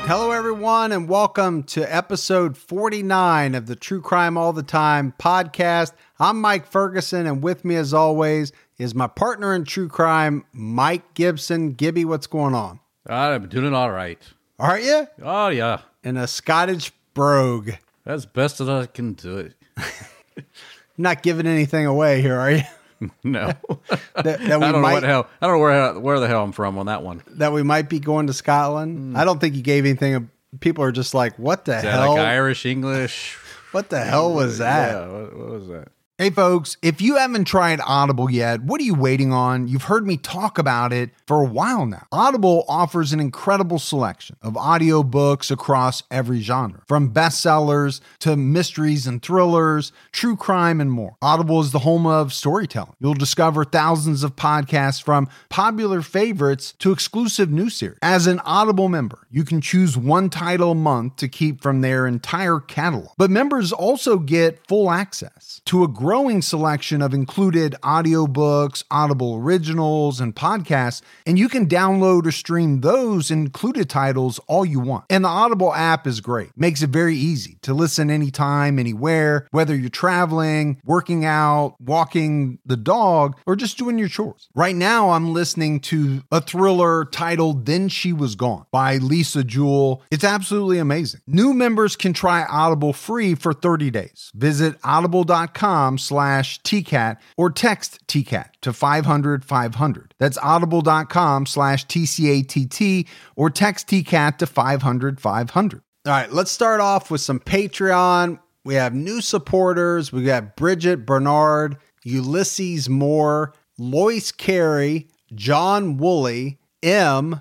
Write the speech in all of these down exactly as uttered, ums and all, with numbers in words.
Hello, everyone, and welcome to episode forty-nine of the True Crime All the Time podcast. I'm Mike Ferguson, and with me, as always, is my partner in true crime, Mike Gibson. Gibby, what's going on? I'm doing all right. Are you? Oh, yeah. In a Scottish brogue. That's best that I can do it. You're not giving anything away here, are you? No. that, that we I don't might, know what the hell. I don't know where where the hell I'm from on that one. That we might be going to Scotland. Mm. I don't think you gave anything. People are just like, what the Is hell? That like Irish, English? What the hell was that? Yeah, what, what was that? Hey folks, if you haven't tried Audible yet, what are you waiting on? You've heard me talk about it for a while now. Audible offers an incredible selection of audiobooks across every genre, from bestsellers to mysteries and thrillers, true crime, and more. Audible is the home of storytelling. You'll discover thousands of podcasts from popular favorites to exclusive new series. As an Audible member, you can choose one title a month to keep from their entire catalog. But members also get full access to a growing selection of included audiobooks, Audible originals, and podcasts, and you can download or stream those included titles all you want. And the Audible app is great. Makes it very easy to listen anytime, anywhere, whether you're traveling, working out, walking the dog, or just doing your chores. Right now, I'm listening to a thriller titled Then She Was Gone by Lisa Jewell. It's absolutely amazing. New members can try Audible free for thirty days. Visit audible.com slash TCAT or text T C A T to five hundred five hundred. That's audible.com slash TCATT or text T C A T to five hundred five hundred. All right, let's start off with some Patreon. We have new supporters. We got Bridget Bernard, Ulysses Moore, Lois Carey, John Woolley, M.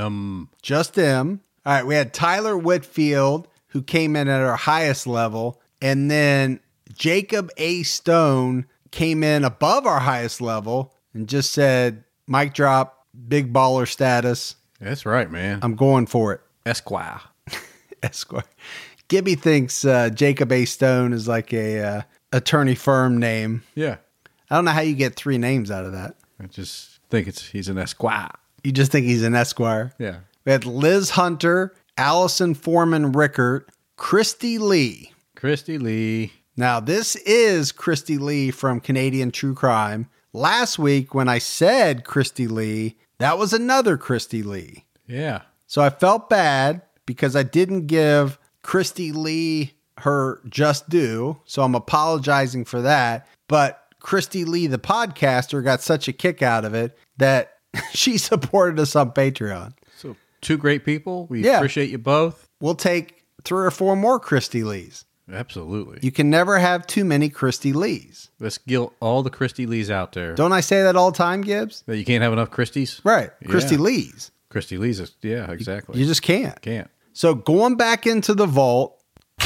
M. Just M. All right, we had Tyler Whitfield, who came in at our highest level, and then Jacob A. Stone came in above our highest level and just said, mic drop, big baller status. That's right, man. I'm going for it. Esquire. Esquire. Gibby thinks uh, Jacob A. Stone is like a uh, attorney firm name. Yeah. I don't know how you get three names out of that. I just think it's he's an Esquire. You just think he's an Esquire? Yeah. We had Liz Hunter, Allison Foreman Rickert, Christy Lee. Christy Lee. Now, this is Christy Lee from Canadian True Crime. Last week, when I said Christy Lee, that was another Christy Lee. Yeah. So I felt bad because I didn't give Christy Lee her just due. So I'm apologizing for that. But Christy Lee, the podcaster, got such a kick out of it that she supported us on Patreon. So two great people. We yeah. appreciate you both. We'll take three or four more Christy Lees. Absolutely. You can never have too many Christy Lees. Let's guilt all the Christy Lees out there. Don't I say that all the time, Gibbs? That you can't have enough Christies? Right. Yeah. Christy Lees. Christy Lees. Is, yeah, exactly. You just can't. Can't. So going back into the vault,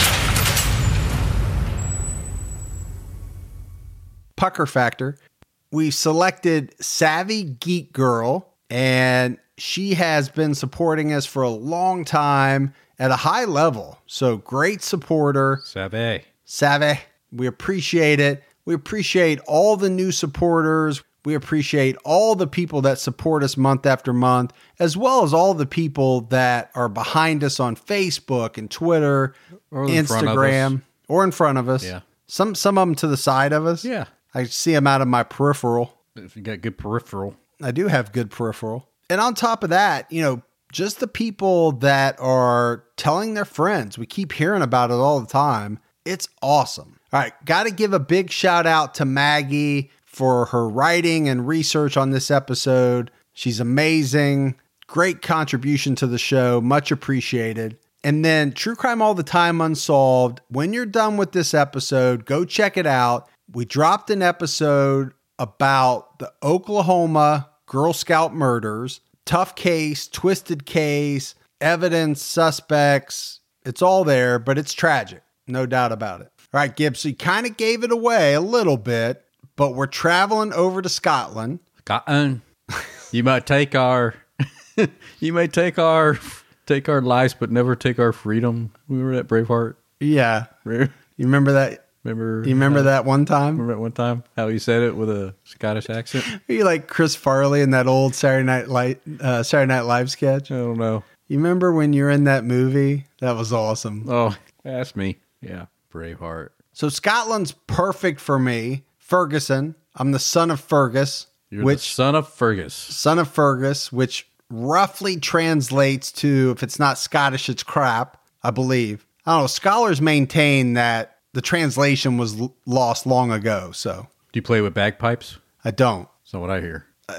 Pucker Factor, we selected Savvy Geek Girl, and she has been supporting us for a long time at a high level. So great supporter. Savvy. Savvy. We appreciate it. We appreciate all the new supporters. We appreciate all the people that support us month after month, as well as all the people that are behind us on Facebook and Twitter, or in Instagram, or in front of us. Yeah. Some, some of them to the side of us. Yeah. I see them out of my peripheral. If you got good peripheral. I do have good peripheral. And on top of that, you know, just the people that are telling their friends. We keep hearing about it all the time. It's awesome. All right. Got to give a big shout out to Maggie for her writing and research on this episode. She's amazing. Great contribution to the show. Much appreciated. And then True Crime All the Time Unsolved. When you're done with this episode, go check it out. We dropped an episode about the Oklahoma Girl Scout murders. Tough case, twisted case, evidence, suspects. It's all there, but it's tragic. No doubt about it. All right, Gibbs, so you kind of gave it away a little bit, but we're traveling over to Scotland. Scotland. You might take our, you may take our, take our lives, but never take our freedom. Remember that Braveheart? Yeah. Remember? You remember that? Remember? You remember uh, that one time? Remember that one time how he said it with a Scottish accent? Are you like Chris Farley in that old Saturday Night Light, uh, Saturday Night Live sketch? I don't know. You remember when you're in that movie? That was awesome. Oh, ask me. Yeah, Braveheart. So Scotland's perfect for me. Ferguson. I'm the son of Fergus. You're which the son of Fergus. Son of Fergus, which roughly translates to, if it's not Scottish, it's crap, I believe. I don't know. Scholars maintain that the translation was l- lost long ago, so. Do you play with bagpipes? I don't. That's not what I hear. Uh,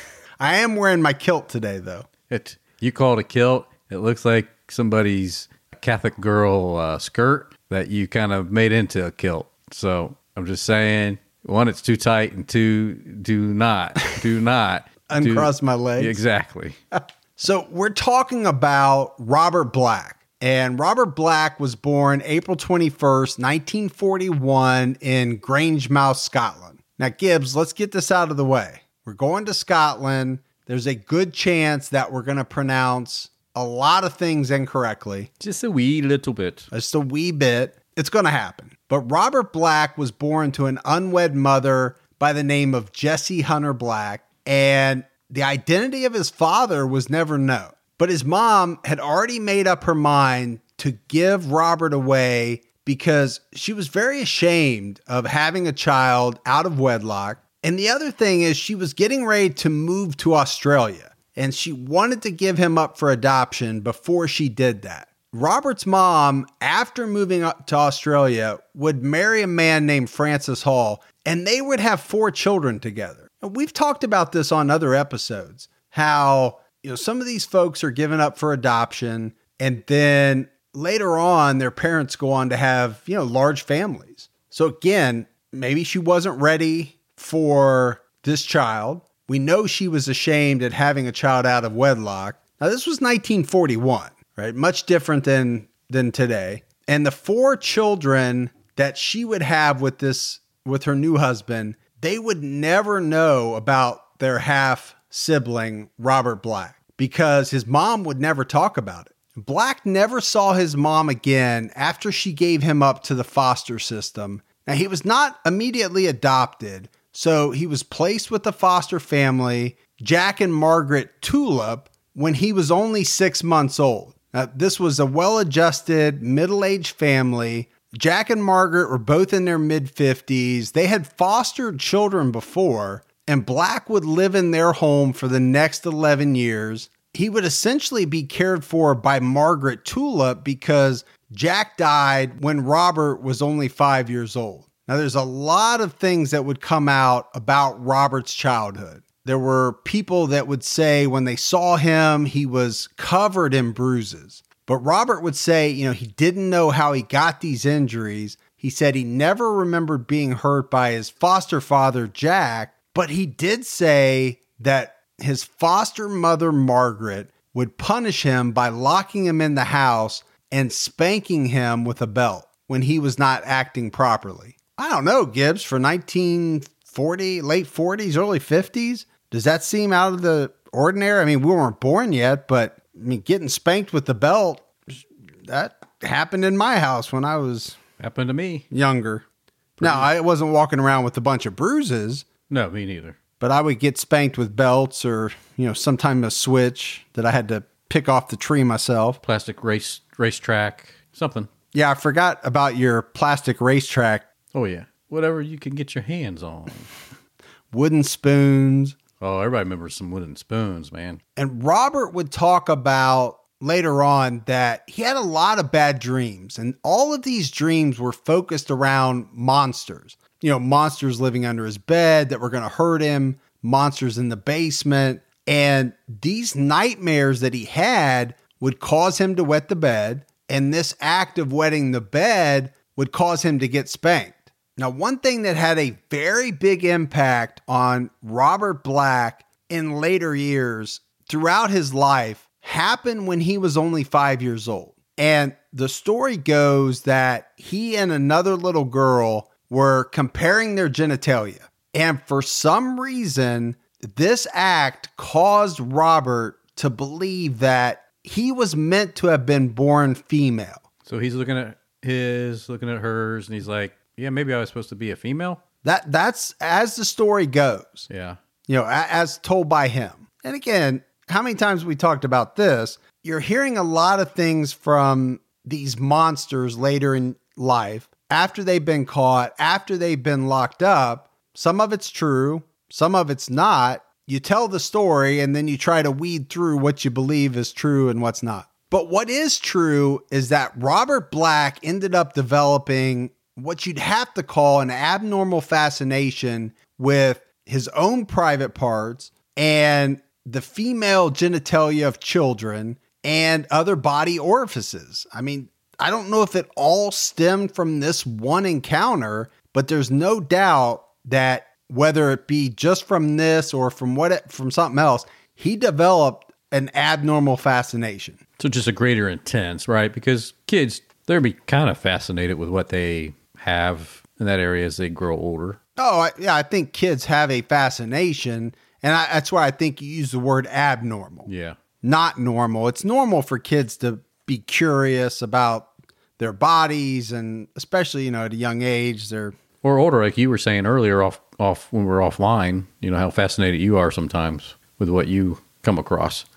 I am wearing my kilt today, though. It. You call it a kilt. It looks like somebody's Catholic girl uh, skirt that you kind of made into a kilt. So I'm just saying, one, it's too tight, and two, do not, do not. Uncross do, my legs. Exactly. So we're talking about Robert Black. And Robert Black was born April twenty-first, nineteen forty-one in Grangemouth, Scotland. Now, Gibbs, let's get this out of the way. We're going to Scotland. There's a good chance that we're going to pronounce a lot of things incorrectly. Just a wee little bit. Just a wee bit. It's going to happen. But Robert Black was born to an unwed mother by the name of Jessie Hunter Black, and the identity of his father was never known. But his mom had already made up her mind to give Robert away because she was very ashamed of having a child out of wedlock. And the other thing is she was getting ready to move to Australia, and she wanted to give him up for adoption before she did that. Robert's mom, after moving up to Australia, would marry a man named Francis Hall, and they would have four children together. And we've talked about this on other episodes, how, you know, some of these folks are given up for adoption, and then later on, their parents go on to have, you know, large families. So again, maybe she wasn't ready for this child. We know she was ashamed at having a child out of wedlock. Now, this was nineteen forty-one. Right? Much different than than today. And the four children that she would have with this with her new husband, they would never know about their half sibling, Robert Black, because his mom would never talk about it. Black never saw his mom again after she gave him up to the foster system. Now, he was not immediately adopted, so he was placed with the foster family, Jack and Margaret Tulip, when he was only six months old. Now, this was a well-adjusted, middle-aged family. Jack and Margaret were both in their mid-fifties. They had fostered children before, and Black would live in their home for the next eleven years. He would essentially be cared for by Margaret Tulip because Jack died when Robert was only five years old. Now, there's a lot of things that would come out about Robert's childhood. There were people that would say when they saw him, he was covered in bruises. But Robert would say, you know, he didn't know how he got these injuries. He said he never remembered being hurt by his foster father, Jack, but he did say that his foster mother, Margaret, would punish him by locking him in the house and spanking him with a belt when he was not acting properly. I don't know, Gibbs, for nineteen forty, late forties, early fifties, does that seem out of the ordinary? I mean, we weren't born yet, but I mean, getting spanked with the belt, that happened in my house when I was happened to me younger. Now, I wasn't walking around with a bunch of bruises. No, me neither. But I would get spanked with belts or, you know, sometime a switch that I had to pick off the tree myself. Plastic race racetrack, something. Yeah, I forgot about your plastic racetrack. Oh, yeah. Whatever you can get your hands on. Wooden spoons. Oh, everybody remembers some wooden spoons, man. And Robert would talk about later on that he had a lot of bad dreams. And all of these dreams were focused around monsters. You know, monsters living under his bed that were going to hurt him, monsters in the basement. And these nightmares that he had would cause him to wet the bed. And this act of wetting the bed would cause him to get spanked. Now, one thing that had a very big impact on Robert Black in later years throughout his life happened when he was only five years old. And the story goes that he and another little girl were comparing their genitalia. And for some reason, this act caused Robert to believe that he was meant to have been born female. So he's looking at his, looking at hers, and he's like, yeah, maybe I was supposed to be a female. That That's as the story goes. Yeah. You know, as told by him. And again, how many times we talked about this? You're hearing a lot of things from these monsters later in life, after they've been caught, after they've been locked up. Some of it's true, some of it's not. You tell the story and then you try to weed through what you believe is true and what's not. But what is true is that Robert Black ended up developing what you'd have to call an abnormal fascination with his own private parts and the female genitalia of children and other body orifices. I mean, I don't know if it all stemmed from this one encounter, but there's no doubt that whether it be just from this or from what it, from something else, he developed an abnormal fascination. So just a greater intense, right? Because kids, they'll be kind of fascinated with what they have in that area as they grow older. Oh, I, yeah, I think kids have a fascination, and I, that's why I think you use the word abnormal. Yeah. Not normal. It's normal for kids to be curious about their bodies, and especially, you know, at a young age, they're... Or older, like you were saying earlier off, off when we were offline, you know, how fascinated you are sometimes with what you come across.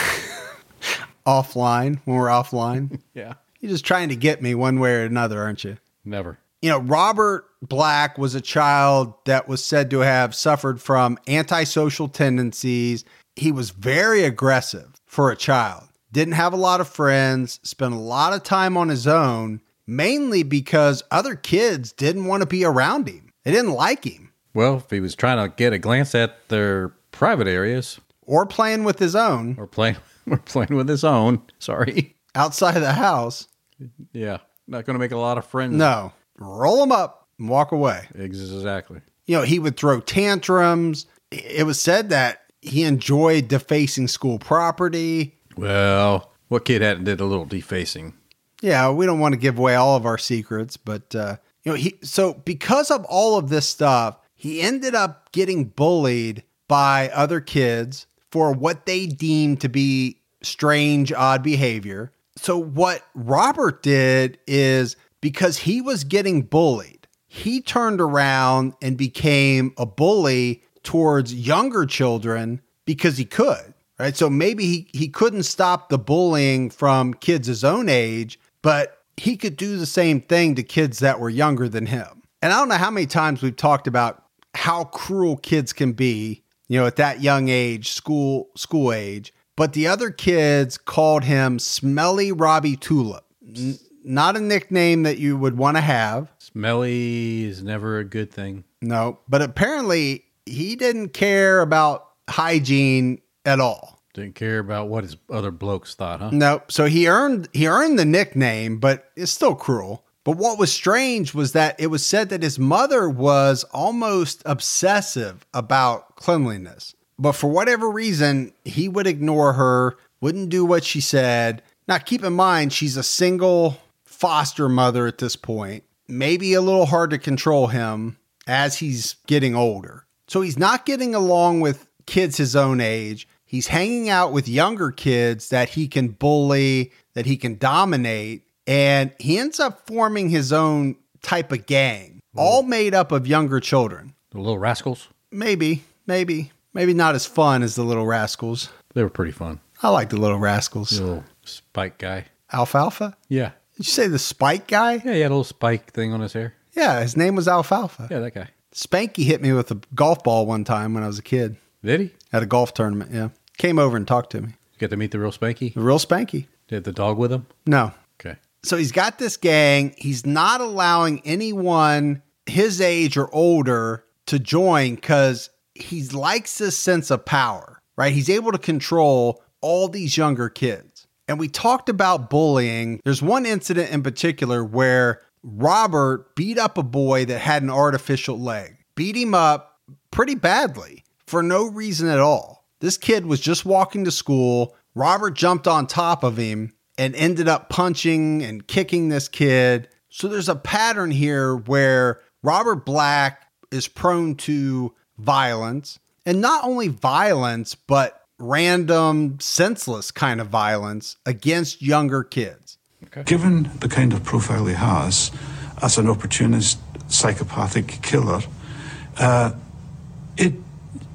Offline, when we're offline? Yeah. You're just trying to get me one way or another, aren't you? Never. You know, Robert Black was a child that was said to have suffered from antisocial tendencies. He was very aggressive for a child. Didn't have a lot of friends, spent a lot of time on his own, mainly because other kids didn't want to be around him. They didn't like him. Well, if he was trying to get a glance at their private areas. Or playing with his own. Or playing, or playing with his own. Sorry. Outside of the house. Yeah. Not going to make a lot of friends. No. Roll him up and walk away. Exactly. You know, he would throw tantrums. It was said that he enjoyed defacing school property. Well, what kid hadn't did a little defacing? Yeah, we don't want to give away all of our secrets, but, uh, you know, he, so because of all of this stuff, he ended up getting bullied by other kids for what they deemed to be strange, odd behavior. So what Robert did is, because he was getting bullied, he turned around and became a bully towards younger children because he could, right? So maybe he, he couldn't stop the bullying from kids his own age, but he could do the same thing to kids that were younger than him. And I don't know how many times we've talked about how cruel kids can be, you know, at that young age, school, school age. But the other kids called him Smelly Robbie Tulip. N- not a nickname that you would want to have. Smelly is never a good thing. No, but apparently he didn't care about hygiene at all. Didn't care about what his other blokes thought, huh? No, so he earned he earned the nickname, but it's still cruel. But what was strange was that it was said that his mother was almost obsessive about cleanliness. But for whatever reason, he would ignore her, wouldn't do what she said. Now, keep in mind, she's a single foster mother at this point. Maybe a little hard to control him as he's getting older. So he's not getting along with kids his own age. He's hanging out with younger kids that he can bully, that he can dominate. And he ends up forming his own type of gang, all made up of younger children. The Little Rascals? Maybe, maybe. Maybe not as fun as the Little Rascals. They were pretty fun. I like the Little Rascals. The little spike guy. Alfalfa? Yeah. Did you say the Spike guy? Yeah, he had a little spike thing on his hair. Yeah, his name was Alfalfa. Yeah, that guy. Spanky hit me with a golf ball one time when I was a kid. Did he? At a golf tournament, yeah. Came over and talked to me. You got to meet the real Spanky? The real Spanky. Did the dog with him? No. Okay. So he's got this gang. He's not allowing anyone his age or older to join because he likes this sense of power, right? He's able to control all these younger kids. And we talked about bullying. There's one incident in particular where Robert beat up a boy that had an artificial leg, beat him up pretty badly for no reason at all. This kid was just walking to school. Robert jumped on top of him and ended up punching and kicking this kid. So there's a pattern here where Robert Black is prone to violence, and not only violence, but random, senseless kind of violence against younger kids. Okay. Given the kind of profile he has as an opportunist, psychopathic killer, uh, it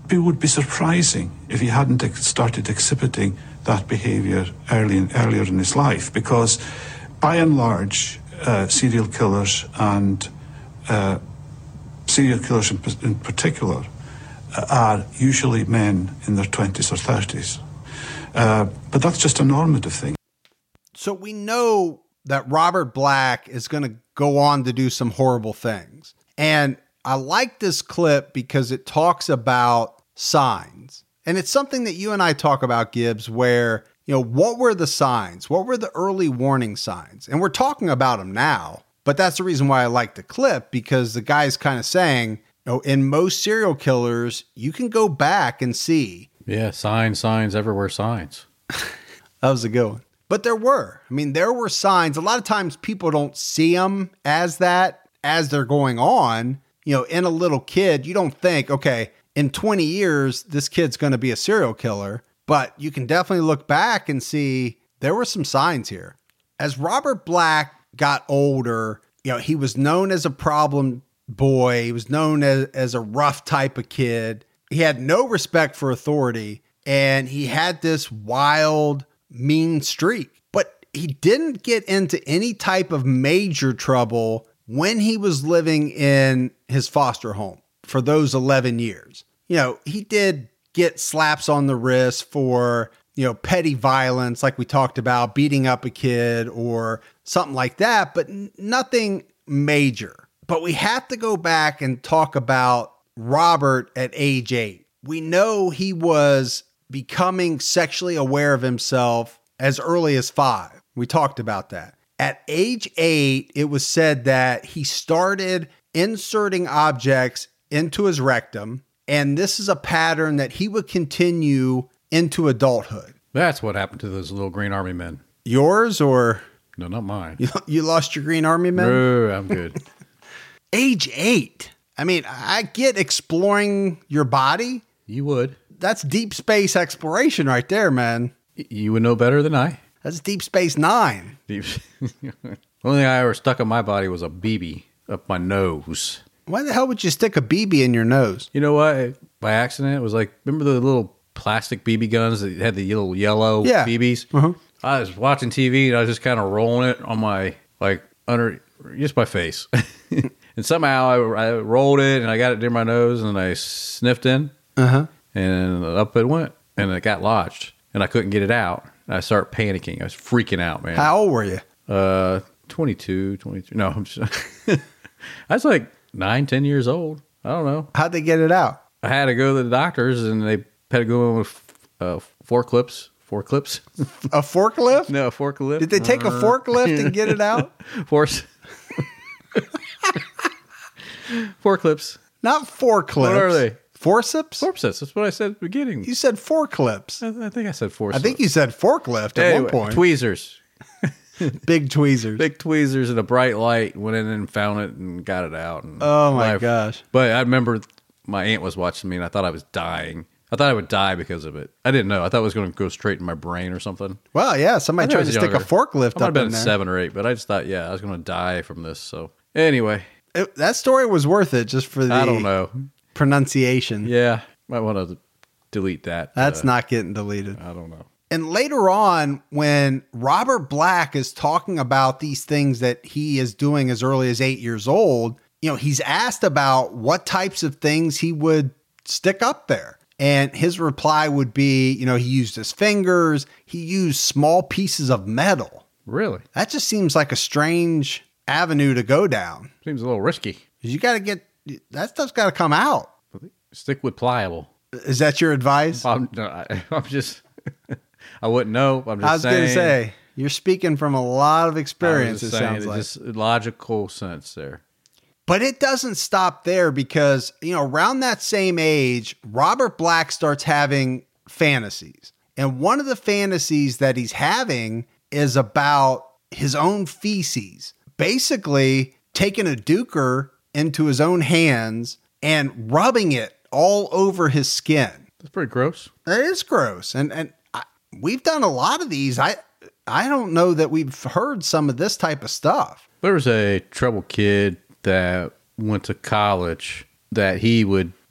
it would be surprising if he hadn't ex- started exhibiting that behavior early in, earlier in his life, because by and large, uh, serial killers and uh, serial killers in, in particular uh, are usually men in their twenties or thirties. Uh, but that's just a normative thing. So we know that Robert Black is going to go on to do some horrible things. And I like this clip because it talks about signs. And it's something that you and I talk about, Gibbs, where, you know, what were the signs? What were the early warning signs? And we're talking about them now, but that's the reason why I like the clip, because the guy's kind of saying, you know, in most serial killers, you can go back and see. Yeah, signs, signs, everywhere signs. That was a good one. But there were. I mean, there were signs. A lot of times people don't see them as that as they're going on. You know, in a little kid, you don't think, okay, in twenty years, this kid's going to be a serial killer. But you can definitely look back and see there were some signs here. As Robert Black got older, you know, he was known as a problem boy. He was known as, as a rough type of kid. He had no respect for authority, and he had this wild, mean streak. But he didn't get into any type of major trouble when he was living in his foster home for those eleven years. You know, he did get slaps on the wrist for, you know, petty violence, like we talked about, beating up a kid or something like that, but n- nothing major. But we have to go back and talk about Robert at age eight. We know he was becoming sexually aware of himself as early as five. We talked about that. At age eight, it was said that he started inserting objects into his rectum, and this is a pattern that he would continue into adulthood. That's what happened to those little Green Army men. Yours or? No, not mine. You, you lost your Green Army men? No, I'm good. Age eight. I mean, I get exploring your body. You would. That's deep space exploration right there, man. Y- You would know better than I. That's Deep Space Nine. Deep. The only thing I ever stuck in my body was a B B up my nose. Why the hell would you stick a B B in your nose? You know what? By accident, it was like, remember the little plastic B B guns that had the little yellow Yeah. B Bs? Uh-huh. I was watching T V and I was just kind of rolling it on my, like, under, just my face. And somehow I, I rolled it and I got it near my nose and I sniffed in. Uh-huh. And up it went. And it got lodged. And I couldn't get it out. I started panicking. I was freaking out, man. How old were you? Uh, twenty-two, twenty-three. No, I'm just, I was like nine, ten years old. I don't know. How'd they get it out? I had to go to the doctors and they had to go in with uh, four clips. Four clips? A forklift? No, forklift. Did they take a forklift and get it out? Four. Four clips. Not four clips. What are they? Forceps? Forceps. That's what I said at the beginning. You said four clips. I, I think I said four. I think you said forklift at Anyway, one point. Tweezers. Big tweezers. Big tweezers and a bright light. Went in and found it and got it out. And Oh my life- gosh. But I remember my aunt was watching me and I thought I was dying. I thought I would die because of it. I didn't know. I thought it was going to go straight in my brain or something. Well, yeah, somebody I tried was to stick younger. a forklift I might have up been in there. seven or eight, but I just thought, yeah, I was going to die from this. So anyway, It- that story was worth it just for the I don't know. pronunciation. Yeah, might want to delete that. That's uh, not getting deleted. I don't know. And later on, when Robert Black is talking about these things that he is doing as early as eight years old, you know, he's asked about what types of things he would stick up there. And his reply would be, you know, he used his fingers, he used small pieces of metal. Really? That just seems like a strange avenue to go down. Seems a little risky. You got to get, that stuff's got to come out. Stick with pliable. Is that your advice? I'm, no, I, I'm just, I wouldn't know. I'm just I was saying. going to say, you're speaking from a lot of I was experience, just it saying, sounds it's like. just logical sense there. But it doesn't stop there because, you know, around that same age, Robert Black starts having fantasies. And one of the fantasies that he's having is about his own feces, basically taking a duker into his own hands and rubbing it all over his skin. That's pretty gross. That is gross. And and I, we've done a lot of these. I I don't know that we've heard some of this type of stuff. There was a troubled kid that went to college that he would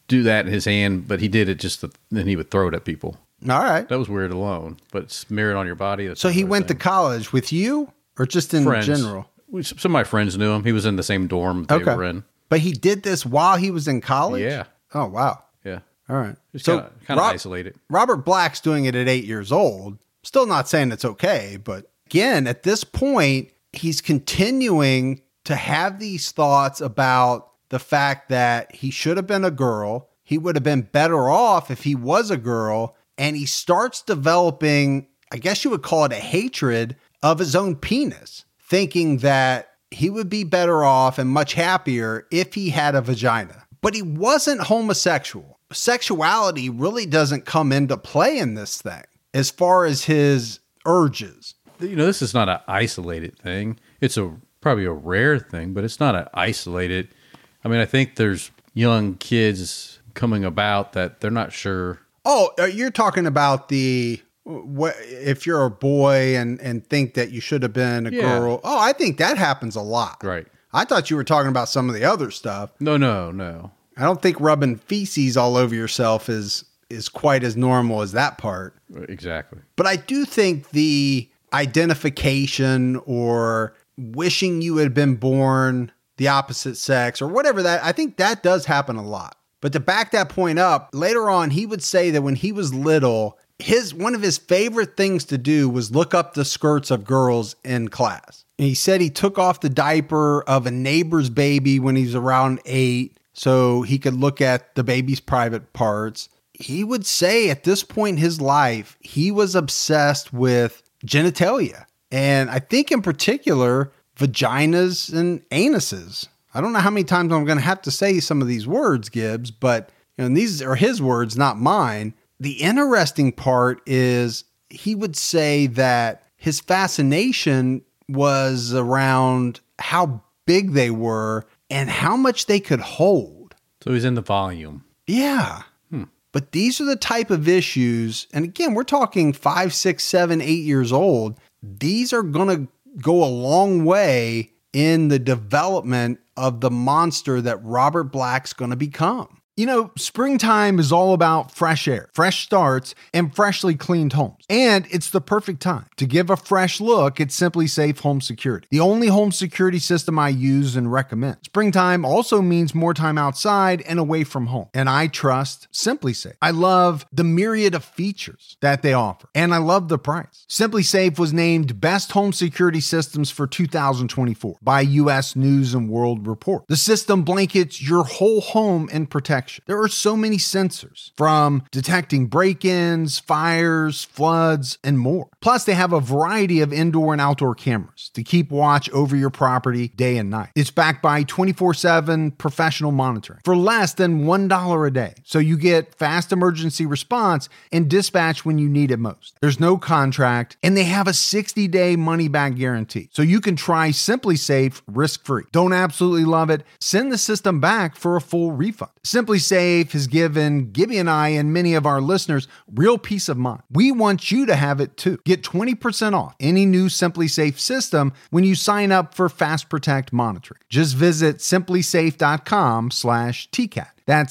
do that in his hand, but he did it just to, then he would throw it at people. All right. That was weird alone, but smear it on your body. So he went thing. to college with you or just in friends. general? We, some of my friends knew him. He was in the same dorm they okay. were in. But he did this while he was in college? Yeah. Oh, wow. Yeah. All right. Just so kind of Rob, isolated. Robert Black's doing it at eight years old. Still not saying it's okay, but again, at this point, he's continuing to have these thoughts about the fact that he should have been a girl. He would have been better off if he was a girl. And he starts developing, I guess you would call it a hatred of his own penis, thinking that he would be better off and much happier if he had a vagina. But he wasn't homosexual. Sexuality really doesn't come into play in this thing as far as his urges. You know, this is not an isolated thing. It's a probably a rare thing, but it's not an isolated. I mean, I think there's young kids coming about that they're not sure. Oh, you're talking about the what if you're a boy and and think that you should have been a Yeah. girl. Oh, I think that happens a lot. Right. I thought you were talking about some of the other stuff. No, no, no. I don't think rubbing feces all over yourself is is quite as normal as that part. Exactly. But I do think the identification or wishing you had been born the opposite sex or whatever that, I think that does happen a lot. But to back that point up, later on, he would say that when he was little, his one of his favorite things to do was look up the skirts of girls in class. And he said he took off the diaper of a neighbor's baby when he was around eight so he could look at the baby's private parts. He would say at this point in his life, he was obsessed with genitalia. And I think in particular, vaginas and anuses. I don't know how many times I'm going to have to say some of these words, Gibbs, but you know, and these are his words, not mine. The interesting part is he would say that his fascination was around how big they were and how much they could hold. So he's in the volume. Yeah. Hmm. But these are the type of issues. And again, we're talking five, six, seven, eight years old. These are going to go a long way in the development of the monster that Robert Black's going to become. You know, springtime is all about fresh air, fresh starts, and freshly cleaned homes. And it's the perfect time to give a fresh look at SimpliSafe Home Security, the only home security system I use and recommend. Springtime also means more time outside and away from home. And I trust SimpliSafe. I love the myriad of features that they offer, and I love the price. SimpliSafe was named Best Home Security Systems for two thousand twenty-four by U S News and World Report. The system blankets your whole home in protection. There are so many sensors, from detecting break-ins, fires, floods, and more. Plus, they have a variety of indoor and outdoor cameras to keep watch over your property day and night. It's backed by twenty-four seven professional monitoring for less than one dollar a day. So you get fast emergency response and dispatch when you need it most. There's no contract, and they have a sixty-day money-back guarantee. So you can try SimpliSafe risk-free. Don't absolutely love it? Send the system back for a full refund. SimpliSafe has given Gibby and I and many of our listeners real peace of mind. We want you to have it too. Get twenty percent off any new SimpliSafe system when you sign up for Fast Protect monitoring. Just visit simplysafe.com slash TCAT. That's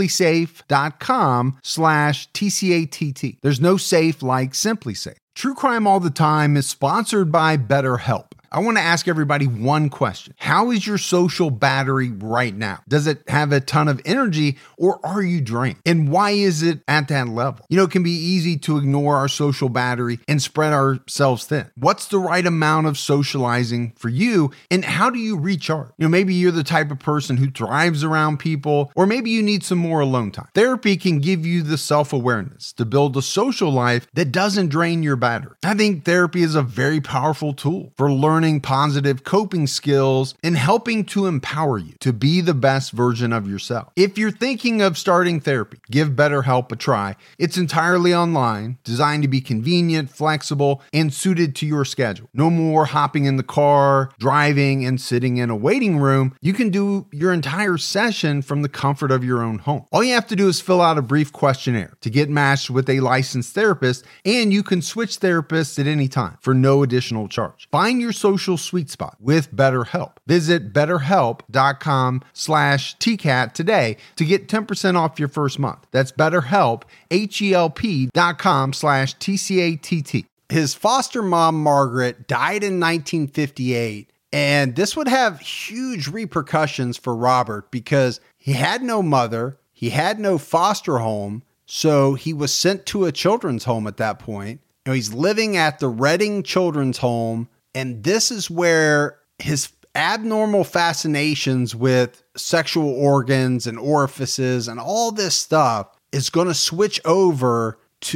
simplysafe.com slash TCATT. There's no safe like SimpliSafe. True Crime All the Time is sponsored by BetterHelp. I want to ask everybody one question. How is your social battery right now? Does it have a ton of energy, or are you drained? And why is it at that level? You know, it can be easy to ignore our social battery and spread ourselves thin. What's the right amount of socializing for you, and how do you recharge? You know, maybe you're the type of person who thrives around people, or maybe you need some more alone time. Therapy can give you the self-awareness to build a social life that doesn't drain your battery. I think therapy is a very powerful tool for learning positive coping skills and helping to empower you to be the best version of yourself. If you're thinking of starting therapy, give BetterHelp a try. It's entirely online, designed to be convenient, flexible, and suited to your schedule. No more hopping in the car, driving, and sitting in a waiting room. You can do your entire session from the comfort of your own home. All you have to do is fill out a brief questionnaire to get matched with a licensed therapist, and you can switch therapists at any time for no additional charge. Find your social social sweet spot with BetterHelp. Visit betterhelp.com slash TCAT today to get ten percent off your first month. That's BetterHelp, H-E-L-P dot com slash T-C-A-T-T. His foster mom, Margaret, died in nineteen fifty-eight, and this would have huge repercussions for Robert because he had no mother, he had no foster home, so he was sent to a children's home at that point. You know, he's living at the Reading Children's Home, and this is where his abnormal fascinations with sexual organs and orifices and all this stuff is going to switch over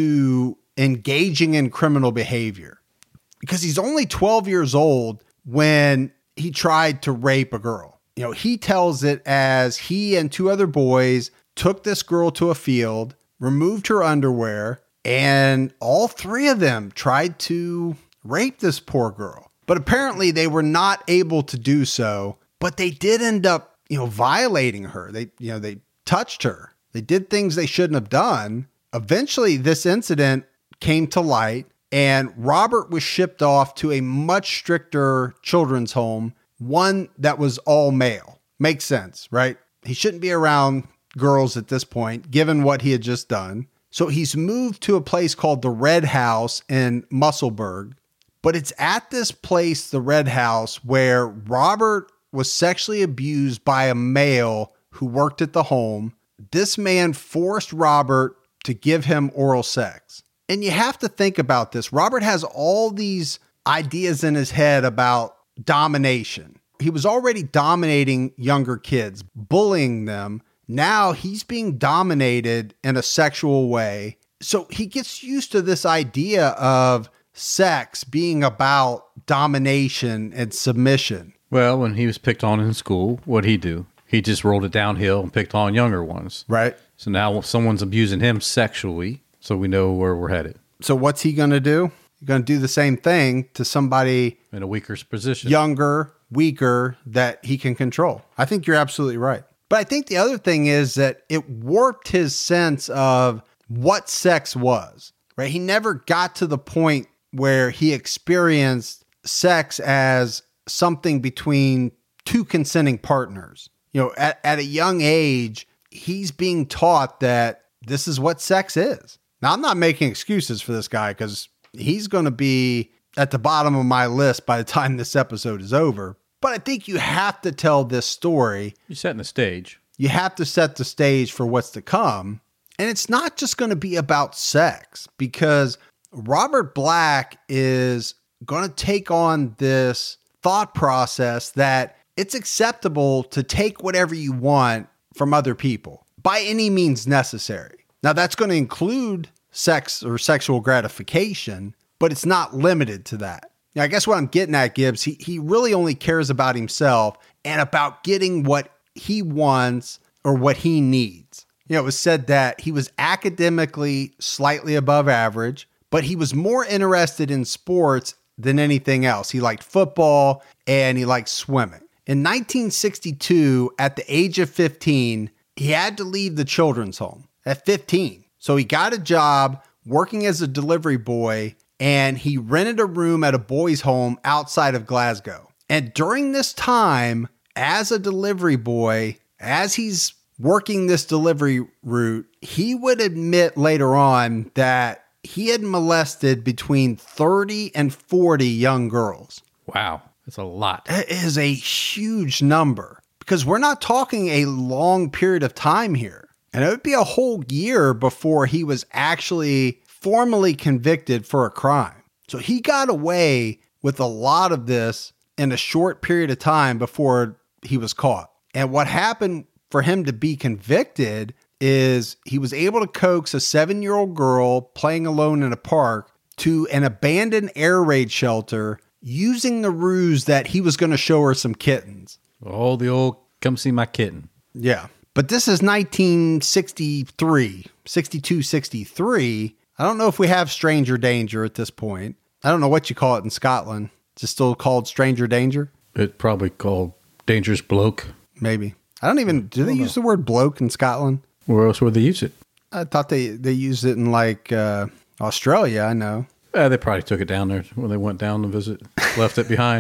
to engaging in criminal behavior. Because he's only twelve years old when he tried to rape a girl. You know, he tells it as he and two other boys took this girl to a field, removed her underwear, and all three of them tried to rape this poor girl. But apparently they were not able to do so, but they did end up, you know, violating her. They, you know, they touched her. They did things they shouldn't have done. Eventually this incident came to light and Robert was shipped off to a much stricter children's home, one that was all male. Makes sense, right? He shouldn't be around girls at this point, given what he had just done. So he's moved to a place called the Red House in Musselburgh. But it's at this place, the Red House, where Robert was sexually abused by a male who worked at the home. This man forced Robert to give him oral sex. And you have to think about this. Robert has all these ideas in his head about domination. He was already dominating younger kids, bullying them. Now he's being dominated in a sexual way. So he gets used to this idea of sex being about domination and submission. Well, when he was picked on in school, what'd he do? He just rolled it downhill and picked on younger ones. Right. So now someone's abusing him sexually, so we know where we're headed. So what's he going to do? He's going to do the same thing to somebody in a weaker position, younger, weaker, that he can control. I think you're absolutely right. But I think the other thing is that it warped his sense of what sex was, right? He never got to the point where he experienced sex as something between two consenting partners. You know, at, at a young age, he's being taught that this is what sex is. Now, I'm not making excuses for this guy because he's going to be at the bottom of my list by the time this episode is over. But I think you have to tell this story. You're setting the stage. You have to set the stage for what's to come. And it's not just going to be about sex, because Robert Black is going to take on this thought process that it's acceptable to take whatever you want from other people by any means necessary. Now, that's going to include sex or sexual gratification, but it's not limited to that. Now, I guess what I'm getting at, Gibbs, he, he really only cares about himself and about getting what he wants or what he needs. You know, it was said that he was academically slightly above average, but he was more interested in sports than anything else. He liked football and he liked swimming. In nineteen sixty-two, at the age of fifteen, he had to leave the children's home at fifteen. So he got a job working as a delivery boy, and he rented a room at a boys' home outside of Glasgow. And during this time, as a delivery boy, as he's working this delivery route, he would admit later on that he had molested between thirty and forty young girls. Wow, that's a lot. That is a huge number, because we're not talking a long period of time here. And it would be a whole year before he was actually formally convicted for a crime. So he got away with a lot of this in a short period of time before he was caught. And what happened for him to be convicted is he was able to coax a seven-year-old girl playing alone in a park to an abandoned air raid shelter using the ruse that he was going to show her some kittens. Oh, the old come see my kitten. Yeah. But this is nineteen sixty-three, sixty-two, sixty-three. I don't know if we have stranger danger at this point. I don't know what you call it in Scotland. Is it still called stranger danger? It's probably called dangerous bloke. Maybe. I don't even, do they use the word bloke in Scotland? Where else would they use it? I thought they, they used it in like uh, Australia, I know. Uh, they probably took it down there when they went down to visit, left it behind.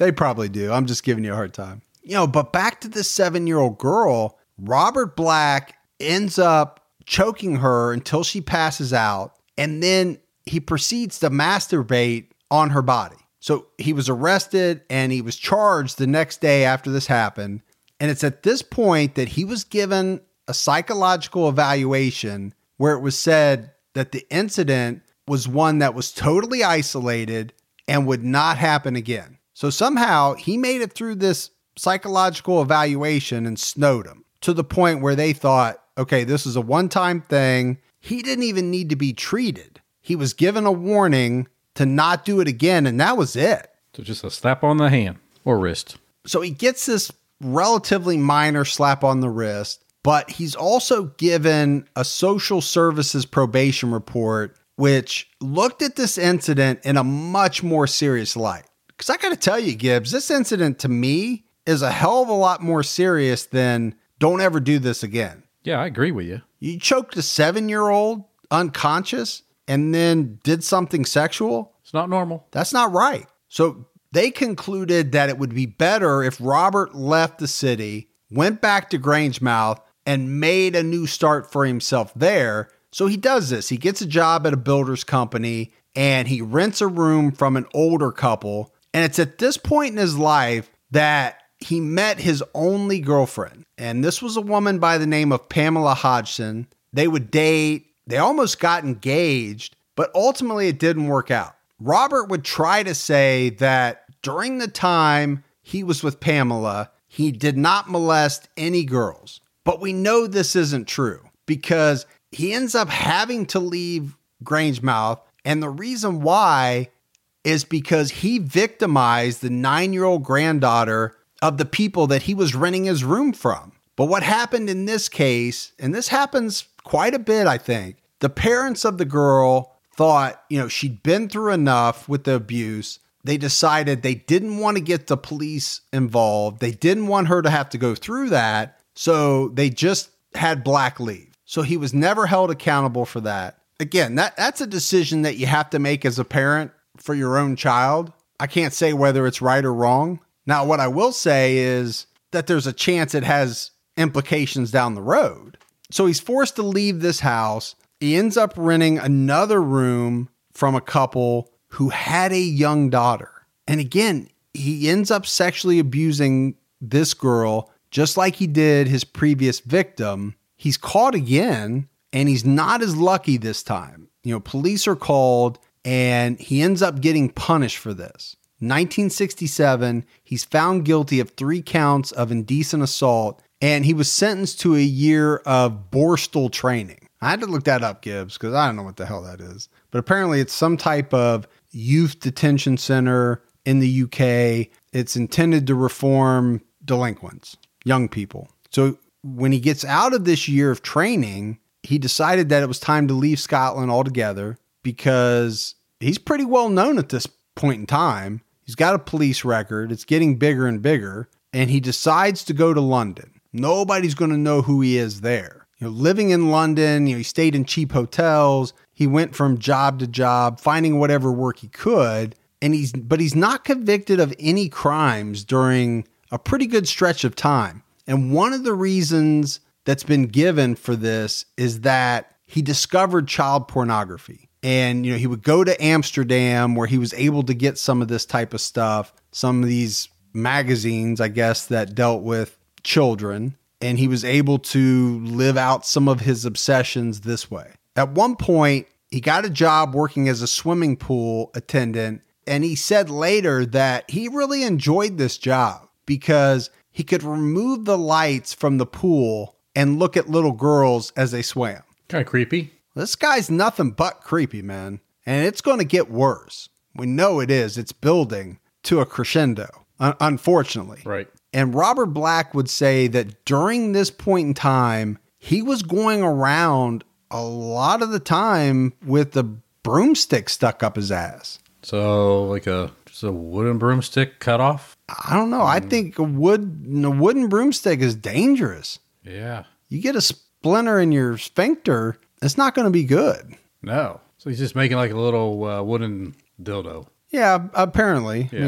They probably do. I'm just giving you a hard time. You know, but back to this seven-year-old girl, Robert Black ends up choking her until she passes out, and then he proceeds to masturbate on her body. So he was arrested and he was charged the next day after this happened. And it's at this point that he was given a psychological evaluation where it was said that the incident was one that was totally isolated and would not happen again. So somehow he made it through this psychological evaluation and snowed him to the point where they thought, okay, this is a one-time thing. He didn't even need to be treated. He was given a warning to not do it again, and that was it. So just a slap on the hand or wrist. So he gets this relatively minor slap on the wrist, but he's also given a social services probation report, which looked at this incident in a much more serious light. Because I got to tell you, Gibbs, this incident to me is a hell of a lot more serious than don't ever do this again. Yeah, I agree with you. You choked a seven-year-old unconscious and then did something sexual? It's not normal. That's not right. So they concluded that it would be better if Robert left the city, went back to Grangemouth, and made a new start for himself there. So he does this. He gets a job at a builder's company, and he rents a room from an older couple. And it's at this point in his life that he met his only girlfriend. And this was a woman by the name of Pamela Hodgson. They would date. They almost got engaged, but ultimately it didn't work out. Robert would try to say that during the time he was with Pamela, he did not molest any girls. But we know this isn't true because he ends up having to leave Grangemouth. And the reason why is because he victimized the nine-year-old granddaughter of the people that he was renting his room from. But what happened in this case, and this happens quite a bit, I think, the parents of the girl thought, you know, she'd been through enough with the abuse. They decided they didn't want to get the police involved. They didn't want her to have to go through that. So they just had Black leave. So he was never held accountable for that. Again, that, that's a decision that you have to make as a parent for your own child. I can't say whether it's right or wrong. Now, what I will say is that there's a chance it has implications down the road. So he's forced to leave this house. He ends up renting another room from a couple who had a young daughter. And again, he ends up sexually abusing this girl just like he did his previous victim. He's caught again, and he's not as lucky this time. You know, police are called, and he ends up getting punished for this. nineteen sixty-seven, he's found guilty of three counts of indecent assault, and he was sentenced to a year of Borstal training. I had to look that up, Gibbs, because I don't know what the hell that is. But apparently it's some type of youth detention center in the U K. It's intended to reform delinquents, young people. So when he gets out of this year of training, he decided that it was time to leave Scotland altogether because he's pretty well known at this point in time. He's got a police record. It's getting bigger and bigger. And he decides to go to London. Nobody's going to know who he is there. You know, living in London, you know, he stayed in cheap hotels. He went from job to job, finding whatever work he could. And he's, but he's not convicted of any crimes during a pretty good stretch of time. And one of the reasons that's been given for this is that he discovered child pornography. And, you know, he would go to Amsterdam where he was able to get some of this type of stuff, some of these magazines, I guess, that dealt with children. And he was able to live out some of his obsessions this way. At one point, he got a job working as a swimming pool attendant. And he said later that he really enjoyed this job because he could remove the lights from the pool and look at little girls as they swam. Kind of creepy. This guy's nothing but creepy, man. And it's going to get worse. We know it is. It's building to a crescendo, un- unfortunately. Right. And Robert Black would say that during this point in time, he was going around a lot of the time with the broomstick stuck up his ass. So like a just a wooden broomstick cut off? I don't know. Mm. I think a wood a wooden broomstick is dangerous. Yeah. You get a splinter in your sphincter, it's not going to be good. No. So he's just making like a little uh, wooden dildo. Yeah, apparently. Yeah. I mean,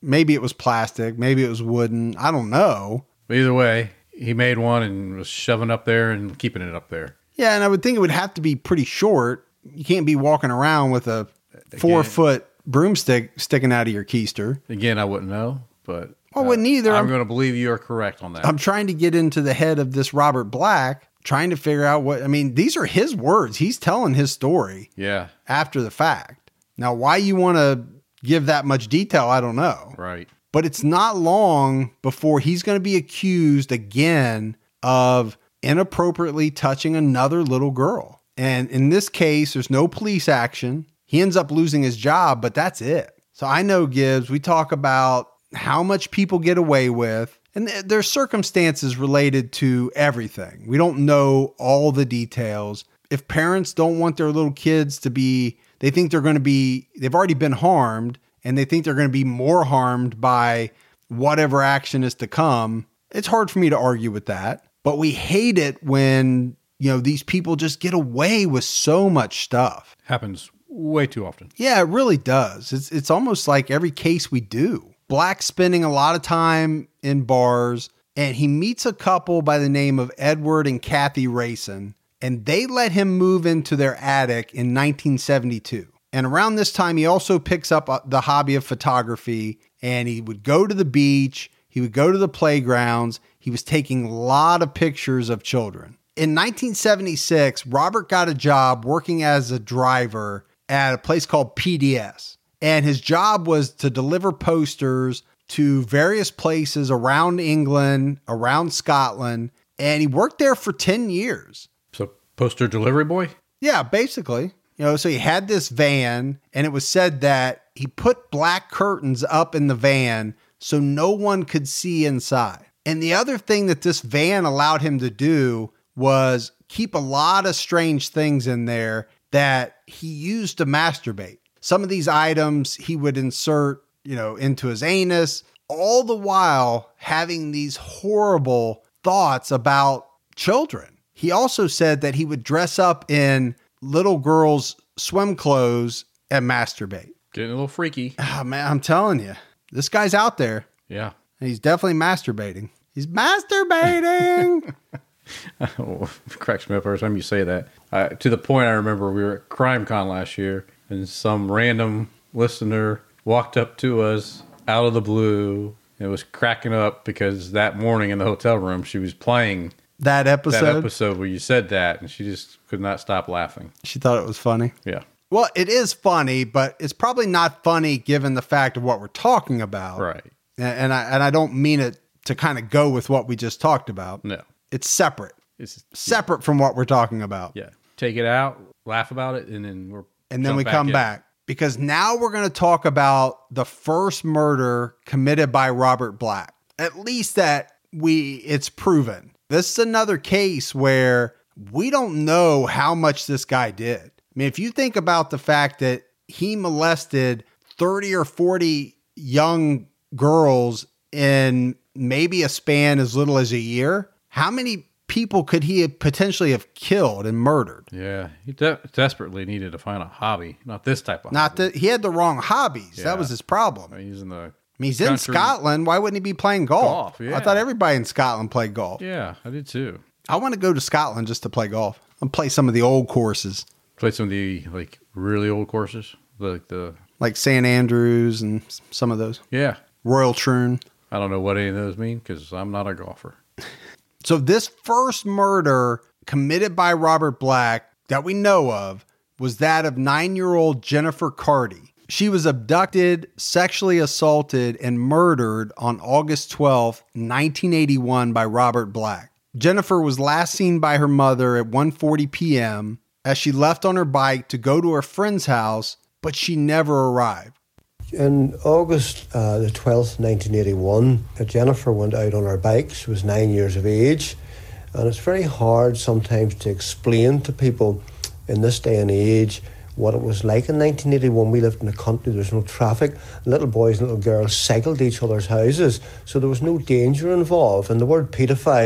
Maybe it was plastic. Maybe it was wooden. I don't know. But either way, he made one and was shoving up there and keeping it up there. Yeah, and I would think it would have to be pretty short. You can't be walking around with a four-foot broomstick sticking out of your keister. Again, I wouldn't know, but I wouldn't either. I'm I'm- going to believe you are correct on that. I'm trying to get into the head of this Robert Black, trying to figure out what, I mean, these are his words. He's telling his story yeah, after the fact. Now, why you want to give that much detail, I don't know. right. But it's not long before he's going to be accused again of inappropriately touching another little girl. And in this case, there's no police action. He ends up losing his job, but that's it. So I know, Gibbs, we talk about how much people get away with, and th- there's circumstances related to everything. We don't know all the details. If parents don't want their little kids to be, they think they're going to be, they've already been harmed, and they think they're going to be more harmed by whatever action is to come, it's hard for me to argue with that. But we hate it when, you know, these people just get away with so much stuff. Happens way too often. Yeah, it really does. It's it's almost like every case we do. Black's spending a lot of time in bars, and he meets a couple by the name of Edward and Kathy Rayson, and they let him move into their attic in nineteen seventy-two. And around this time, he also picks up the hobby of photography, and he would go to the beach, he would go to the playgrounds, he was taking a lot of pictures of children. In nineteen seventy-six, Robert got a job working as a driver at a place called P D S. And his job was to deliver posters to various places around England, around Scotland, and he worked there for ten years. So, poster delivery boy? Yeah, basically. You know, so he had this van, and it was said that he put black curtains up in the van so no one could see inside. And the other thing that this van allowed him to do was keep a lot of strange things in there that he used to masturbate. Some of these items he would insert, you know, into his anus, all the while having these horrible thoughts about children. He also said that he would dress up in little girls' swim clothes and masturbate. Getting a little freaky. Ah, man, I'm telling you, this guy's out there. Yeah. And he's definitely masturbating. He's masturbating. Oh, it cracks me up every time you say that. Uh, to the point, I remember we were at CrimeCon last year, and some random listener walked up to us out of the blue and was cracking up because that morning in the hotel room, she was playing That episode? that episode where you said that, and she just could not stop laughing. She thought it was funny. Yeah. Well, it is funny, but it's probably not funny given the fact of what we're talking about. Right. And, and I and I don't mean it to kind of go with what we just talked about. No. It's separate. It's Separate from what we're talking about. Yeah. Take it out, laugh about it, and then we're And then jump we come in. back. Because now we're going to talk about the first murder committed by Robert Black. At least that we it's proven. This is another case where we don't know how much this guy did. I mean, if you think about the fact that he molested thirty or forty young girls in maybe a span as little as a year, how many people could he have potentially have killed and murdered? Yeah. He de- desperately needed to find a hobby, not this type of Not hobby. that he had the wrong hobbies. Yeah. That was his problem. I mean, he's in the I mean, he's in country. Scotland. Why wouldn't he be playing golf? Golf, yeah. I thought everybody in Scotland played golf. Yeah, I did too. I want to go to Scotland just to play golf and play some of the old courses, Played some of the like really old courses, like the like Saint Andrews and s- some of those. yeah. Royal Troon. I don't know what any of those mean because I'm not a golfer. So this first murder committed by Robert Black that we know of was that of nine-year-old Jennifer Carty. She was abducted, sexually assaulted, and murdered on August twelfth, nineteen eighty-one by Robert Black. Jennifer was last seen by her mother at one forty p.m. as she left on her bike to go to her friend's house, but she never arrived. In August uh, the twelfth, nineteen eighty-one, uh, Jennifer went out on her bike. She was nine years of age. And it's very hard sometimes to explain to people in this day and age what it was like in nineteen eighty-one. We lived in the country, there was no traffic. Little boys and little girls cycled to each other's houses, so there was no danger involved. And the word paedophile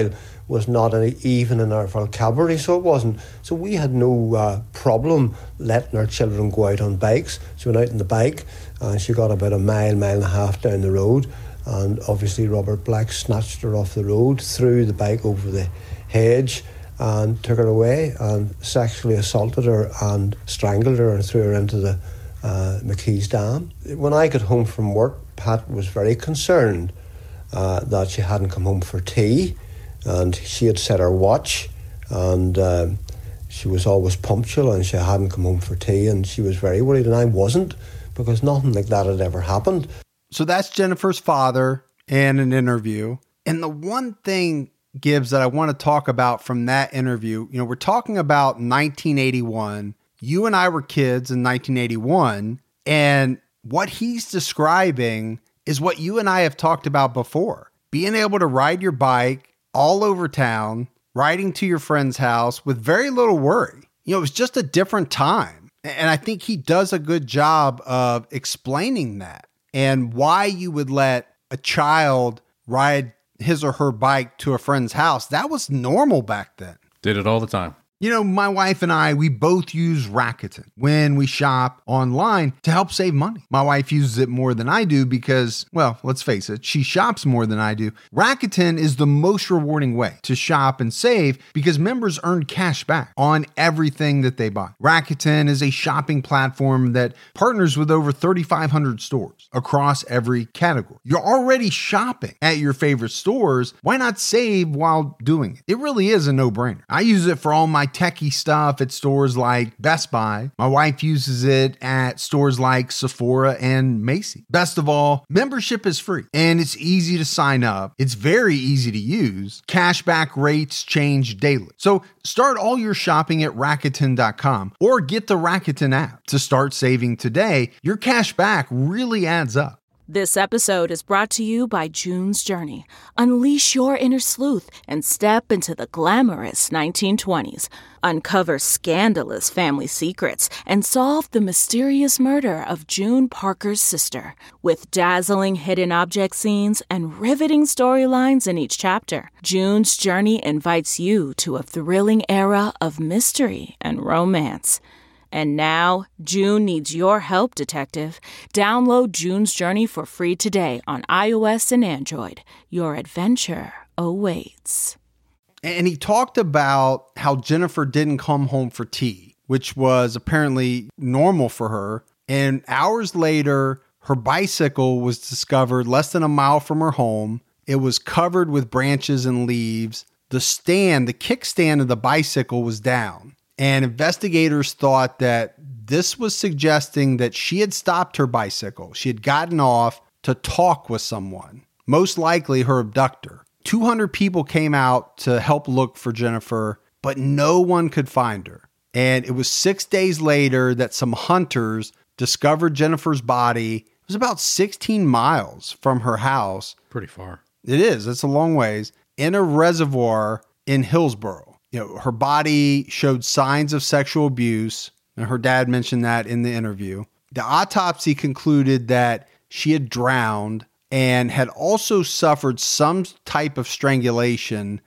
was not any, even in our vocabulary, so it wasn't. So we had no uh, problem letting our children go out on bikes. She went out on the bike and she got about a mile, mile and a half down the road, and obviously Robert Black snatched her off the road, threw the bike over the hedge and took her away and sexually assaulted her and strangled her and threw her into the uh, McKees Dam. When I got home from work, Pat was very concerned uh, that she hadn't come home for tea, and she had set her watch, and uh, she was always punctual, and she hadn't come home for tea, and she was very worried, and I wasn't, because nothing like that had ever happened. So that's Jennifer's father in an interview. And the one thing, Gibbs, that I want to talk about from that interview, you know, we're talking about nineteen eighty-one. You and I were kids in nineteen eighty-one, and what he's describing is what you and I have talked about before. Being able to ride your bike all over town, riding to your friend's house with very little worry. You know, it was just a different time. And I think he does a good job of explaining that and why you would let a child ride his or her bike to a friend's house. That was normal back then. Did it all the time. You know, my wife and I, we both use Rakuten when we shop online to help save money. My wife uses it more than I do because, well, let's face it, she shops more than I do. Rakuten is the most rewarding way to shop and save because members earn cash back on everything that they buy. Rakuten is a shopping platform that partners with over thirty-five hundred stores across every category. You're already shopping at your favorite stores. Why not save while doing it? It really is a no-brainer. I use it for all my techie stuff at stores like Best Buy. My wife uses it at stores like Sephora and Macy's. Best of all, membership is free and it's easy to sign up. It's very easy to use. Cashback rates change daily. So start all your shopping at Rakuten dot com or get the Rakuten app to start saving today. Your cash back really adds up. This episode is brought to you by June's Journey. Unleash your inner sleuth and step into the glamorous nineteen twenties. Uncover scandalous family secrets and solve the mysterious murder of June Parker's sister. With dazzling hidden object scenes and riveting storylines in each chapter, June's Journey invites you to a thrilling era of mystery and romance. And now, June needs your help, detective. Download June's Journey for free today on iOS and Android. Your adventure awaits. And he talked about how Jennifer didn't come home for tea, which was apparently normal for her. And hours later, her bicycle was discovered less than a mile from her home. It was covered with branches and leaves. The stand, the kickstand of the bicycle was down. And investigators thought that this was suggesting that she had stopped her bicycle. She had gotten off to talk with someone, most likely her abductor. two hundred people came out to help look for Jennifer, but no one could find her. And it was six days later that some hunters discovered Jennifer's body. It was about sixteen miles from her house. Pretty far. It is. It's a long ways. In a reservoir in Hillsborough. You know, her body showed signs of sexual abuse, and her dad mentioned that in the interview. The autopsy concluded that she had drowned and had also suffered some type of strangulation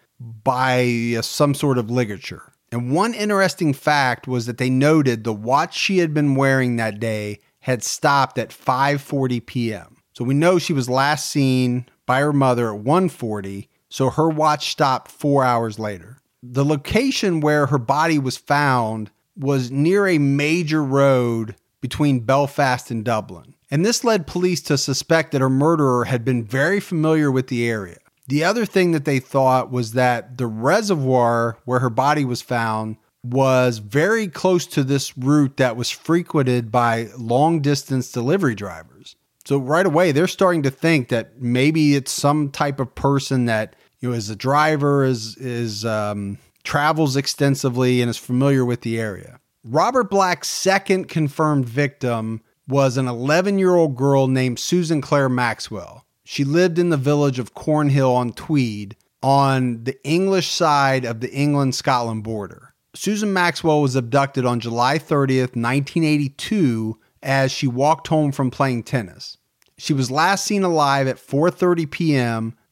by uh, some sort of ligature. And one interesting fact was that they noted the watch she had been wearing that day had stopped at five forty p.m. So we know she was last seen by her mother at one forty, so her watch stopped four hours later. The location where her body was found was near a major road between Belfast and Dublin. And this led police to suspect that her murderer had been very familiar with the area. The other thing that they thought was that the reservoir where her body was found was very close to this route that was frequented by long-distance delivery drivers. So right away, they're starting to think that maybe it's some type of person that, you know, as a driver, is is um, travels extensively and is familiar with the area. Robert Black's second confirmed victim was an eleven-year-old girl named Susan Claire Maxwell. She lived in the village of Cornhill on Tweed on the English side of the England-Scotland border. Susan Maxwell was abducted on July thirtieth, nineteen eighty-two, as she walked home from playing tennis. She was last seen alive at four thirty p.m.,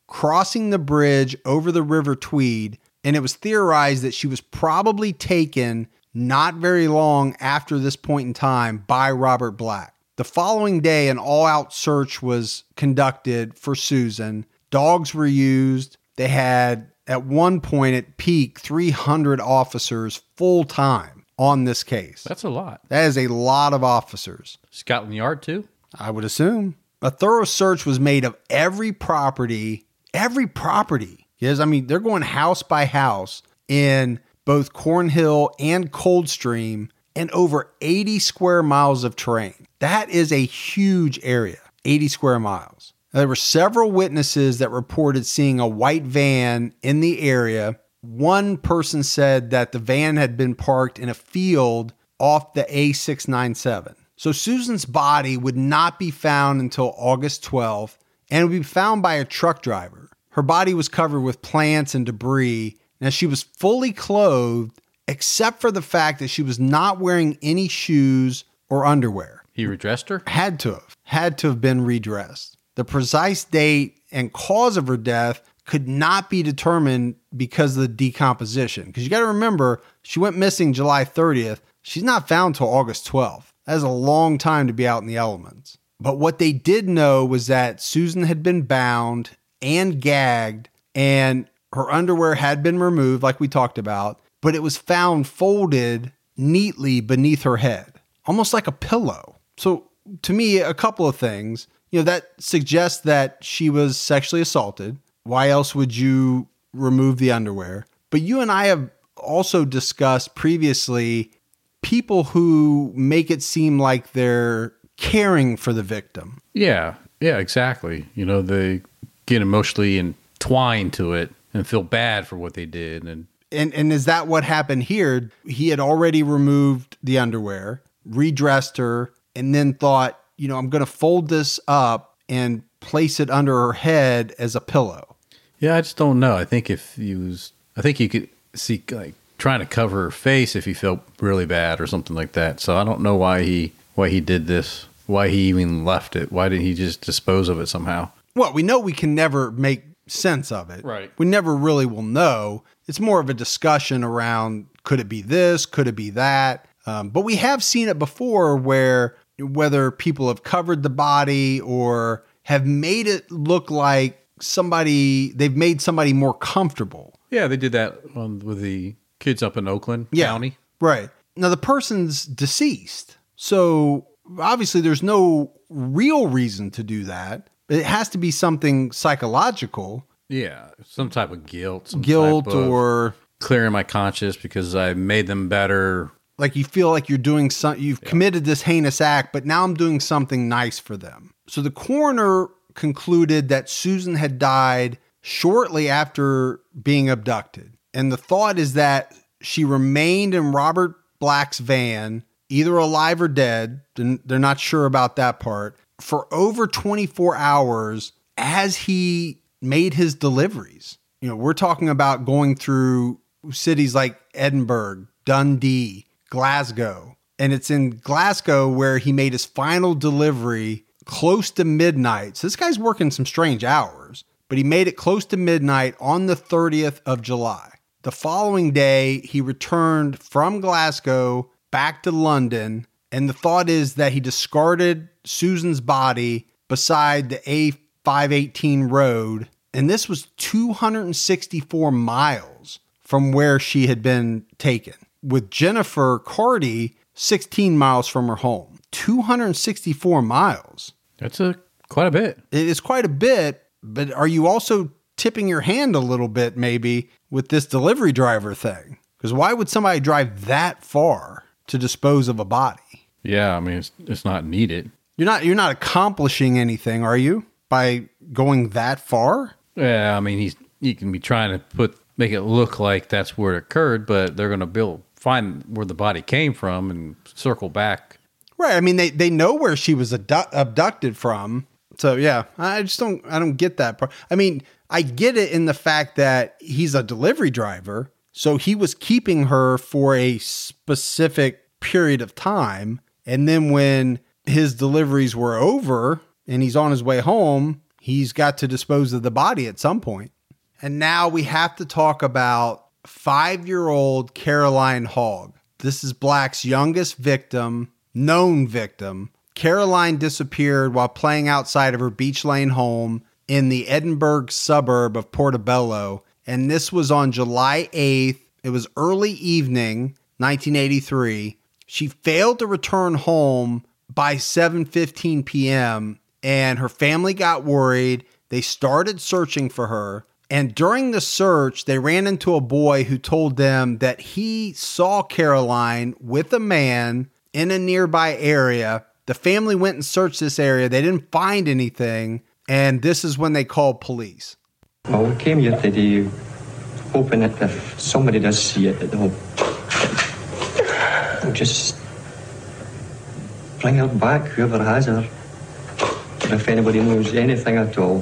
crossing the bridge over the River Tweed, and it was theorized that she was probably taken not very long after this point in time by Robert Black. The following day, an all-out search was conducted for Susan. Dogs were used. They had, at one point at peak, three hundred officers full-time on this case. That's a lot. That is a lot of officers. Scotland Yard, too? I would assume. A thorough search was made of every property, every property. Yes, I mean, they're going house by house in both Cornhill and Coldstream and over eighty square miles of terrain. That is a huge area, eighty square miles. There were several witnesses that reported seeing a white van in the area. One person said that the van had been parked in a field off the A six ninety-seven. So Susan's body would not be found until August twelfth, and it would be found by a truck driver. Her body was covered with plants and debris. Now, she was fully clothed, except for the fact that she was not wearing any shoes or underwear. He redressed her? Had to have. Had to have been redressed. The precise date and cause of her death could not be determined because of the decomposition. Because you got to remember, she went missing July thirtieth. She's not found till August twelfth. That is a long time to be out in the elements. But what they did know was that Susan had been bound and gagged, and her underwear had been removed, like we talked about, but it was found folded neatly beneath her head, almost like a pillow. So to me, a couple of things. You know, that suggests that she was sexually assaulted. Why else would you remove the underwear? But you and I have also discussed previously people who make it seem like they're caring for the victim. Yeah, yeah, exactly. You know, they get emotionally entwined to it and feel bad for what they did. And and and is that what happened here? He had already removed the underwear, redressed her, and then thought, you know, I'm going to fold this up and place it under her head as a pillow. Yeah, I just don't know. I think if he was, I think you could see like trying to cover her face if he felt really bad or something like that. So I don't know why he why he did this, why he even left it. Why didn't he just dispose of it somehow? Well, we know we can never make sense of it. Right. We never really will know. It's more of a discussion around, could it be this? Could it be that? Um, but we have seen it before where whether people have covered the body or have made it look like somebody, they've made somebody more comfortable. Yeah, they did that on, with the kids up in Oakland Yeah, County. Right. Now, the person's deceased. So obviously there's no real reason to do that. It has to be something psychological. Yeah, some type of guilt. Some Guilt type of or clearing my conscience because I made them better. like you feel like you're doing some, you've yeah. committed this heinous act, but now I'm doing something nice for them. So the coroner concluded that Susan had died shortly after being abducted. And the thought is that she remained in Robert Black's van, either alive or dead, and they're not sure about that part, for over twenty-four hours as he made his deliveries. You know, we're talking about going through cities like Edinburgh, Dundee, Glasgow. And it's in Glasgow where he made his final delivery close to midnight. So this guy's working some strange hours, but he made it close to midnight on the thirtieth of July. The following day, he returned from Glasgow back to London. And the thought is that he discarded Susan's body beside the A five eighteen road. And this was two hundred sixty-four miles from where she had been taken, with Jennifer Carty sixteen miles from her home. two hundred sixty-four miles. That's a quite a bit. It is quite a bit, but are you also tipping your hand a little bit maybe with this delivery driver thing? Because why would somebody drive that far to dispose of a body? Yeah, I mean, it's it's not needed. You're not you're not accomplishing anything, are you, by going that far? Yeah, I mean, he's you can be trying to put make it look like that's where it occurred, but they're going to build find where the body came from and circle back. Right. I mean, they, they know where she was abdu- abducted from. So, yeah, I just don't I don't get that part. I mean, I get it in the fact that he's a delivery driver. So he was keeping her for a specific period of time. And then when his deliveries were over and he's on his way home, he's got to dispose of the body at some point. And now we have to talk about five-year-old Caroline Hogg. This is Black's youngest victim, known victim. Caroline disappeared while playing outside of her Beach Lane home in the Edinburgh suburb of Portobello. And this was on July eighth. It was early evening, nineteen eighty-three. She failed to return home by seven fifteen p.m. and her family got worried. They started searching for her. And during the search, they ran into a boy who told them that he saw Caroline with a man in a nearby area. The family went and searched this area. They didn't find anything. And this is when they called police. Well, we came here today hoping that if somebody does see it, that they'll, they'll just bring her back, whoever has her. Or if anybody knows anything at all,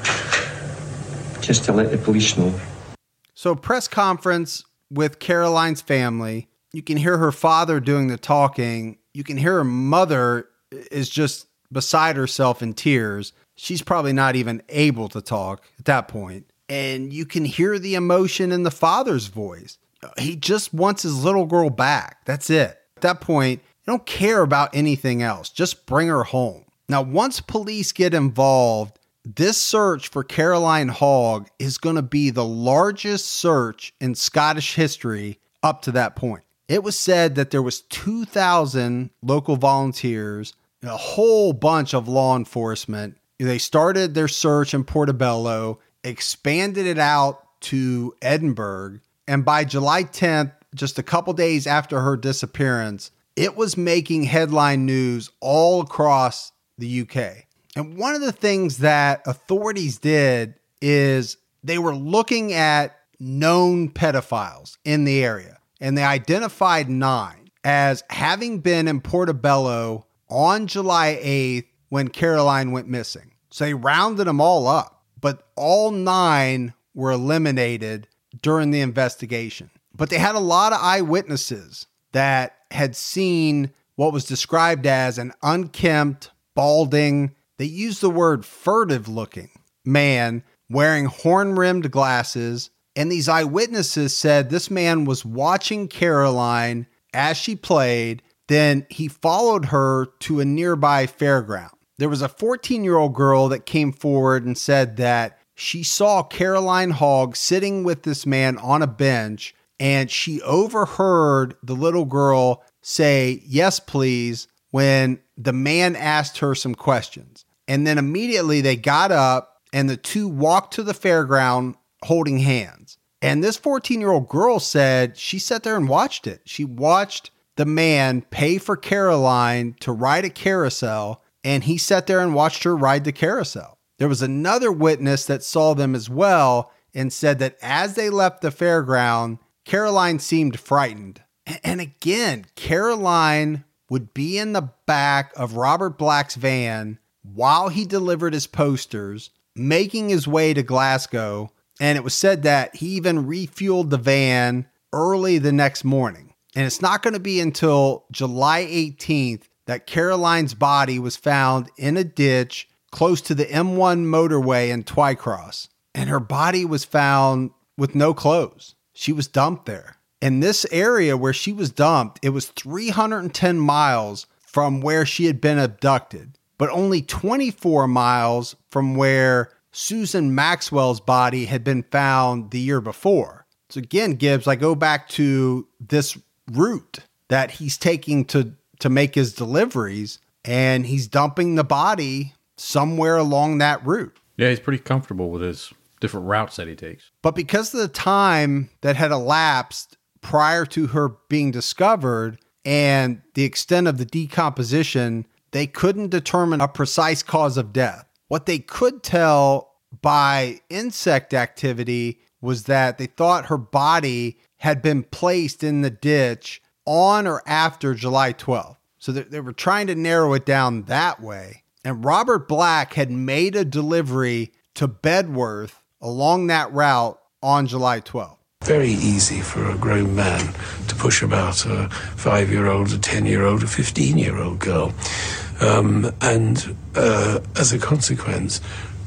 just to let the police know. So a press conference with Caroline's family. You can hear her father doing the talking. You can hear her mother is just beside herself in tears. She's probably not even able to talk at that point. And you can hear the emotion in the father's voice. He just wants his little girl back. That's it. At that point, you don't care about anything else. Just bring her home. Now, once police get involved, this search for Caroline Hogg is going to be the largest search in Scottish history up to that point. It was said that there was two thousand local volunteers, a whole bunch of law enforcement. They started their search in Portobello, expanded it out to Edinburgh, and by July tenth, just a couple days after her disappearance, it was making headline news all across the U K. And one of the things that authorities did is they were looking at known pedophiles in the area, and they identified nine as having been in Portobello on July eighth when Caroline went missing. So they rounded them all up, but all nine were eliminated during the investigation. But they had a lot of eyewitnesses that had seen what was described as an unkempt, balding, they used the word furtive looking man wearing horn-rimmed glasses. And these eyewitnesses said this man was watching Caroline as she played. Then he followed her to a nearby fairground. There was a fourteen-year-old girl that came forward and said that she saw Caroline Hogg sitting with this man on a bench, and she overheard the little girl say, "Yes, please," when the man asked her some questions. And then immediately they got up and the two walked to the fairground holding hands. And this fourteen-year-old girl said she sat there and watched it. She watched the man pay for Caroline to ride a carousel, and he sat there and watched her ride the carousel. There was another witness that saw them as well and said that as they left the fairground, Caroline seemed frightened. And again, Caroline would be in the back of Robert Black's van while he delivered his posters, making his way to Glasgow. And it was said that he even refueled the van early the next morning. And it's not going to be until July eighteenth that Caroline's body was found in a ditch close to the M one motorway in Twycross. And her body was found with no clothes. She was dumped there. In this area where she was dumped, it was three hundred ten miles from where she had been abducted, but only twenty-four miles from where Susan Maxwell's body had been found the year before. So again, Gibbs, I go back to this route that he's taking to, to make his deliveries, and he's dumping the body somewhere along that route. Yeah, he's pretty comfortable with his different routes that he takes. But because of the time that had elapsed prior to her being discovered and the extent of the decomposition, they couldn't determine a precise cause of death. What they could tell by insect activity was that they thought her body had been placed in the ditch on or after July twelfth. So they, they were trying to narrow it down that way. And Robert Black had made a delivery to Bedworth along that route on July twelfth. Very easy for a grown man to push about a five-year-old, a ten-year-old, a fifteen-year-old girl. Um, and uh, as a consequence,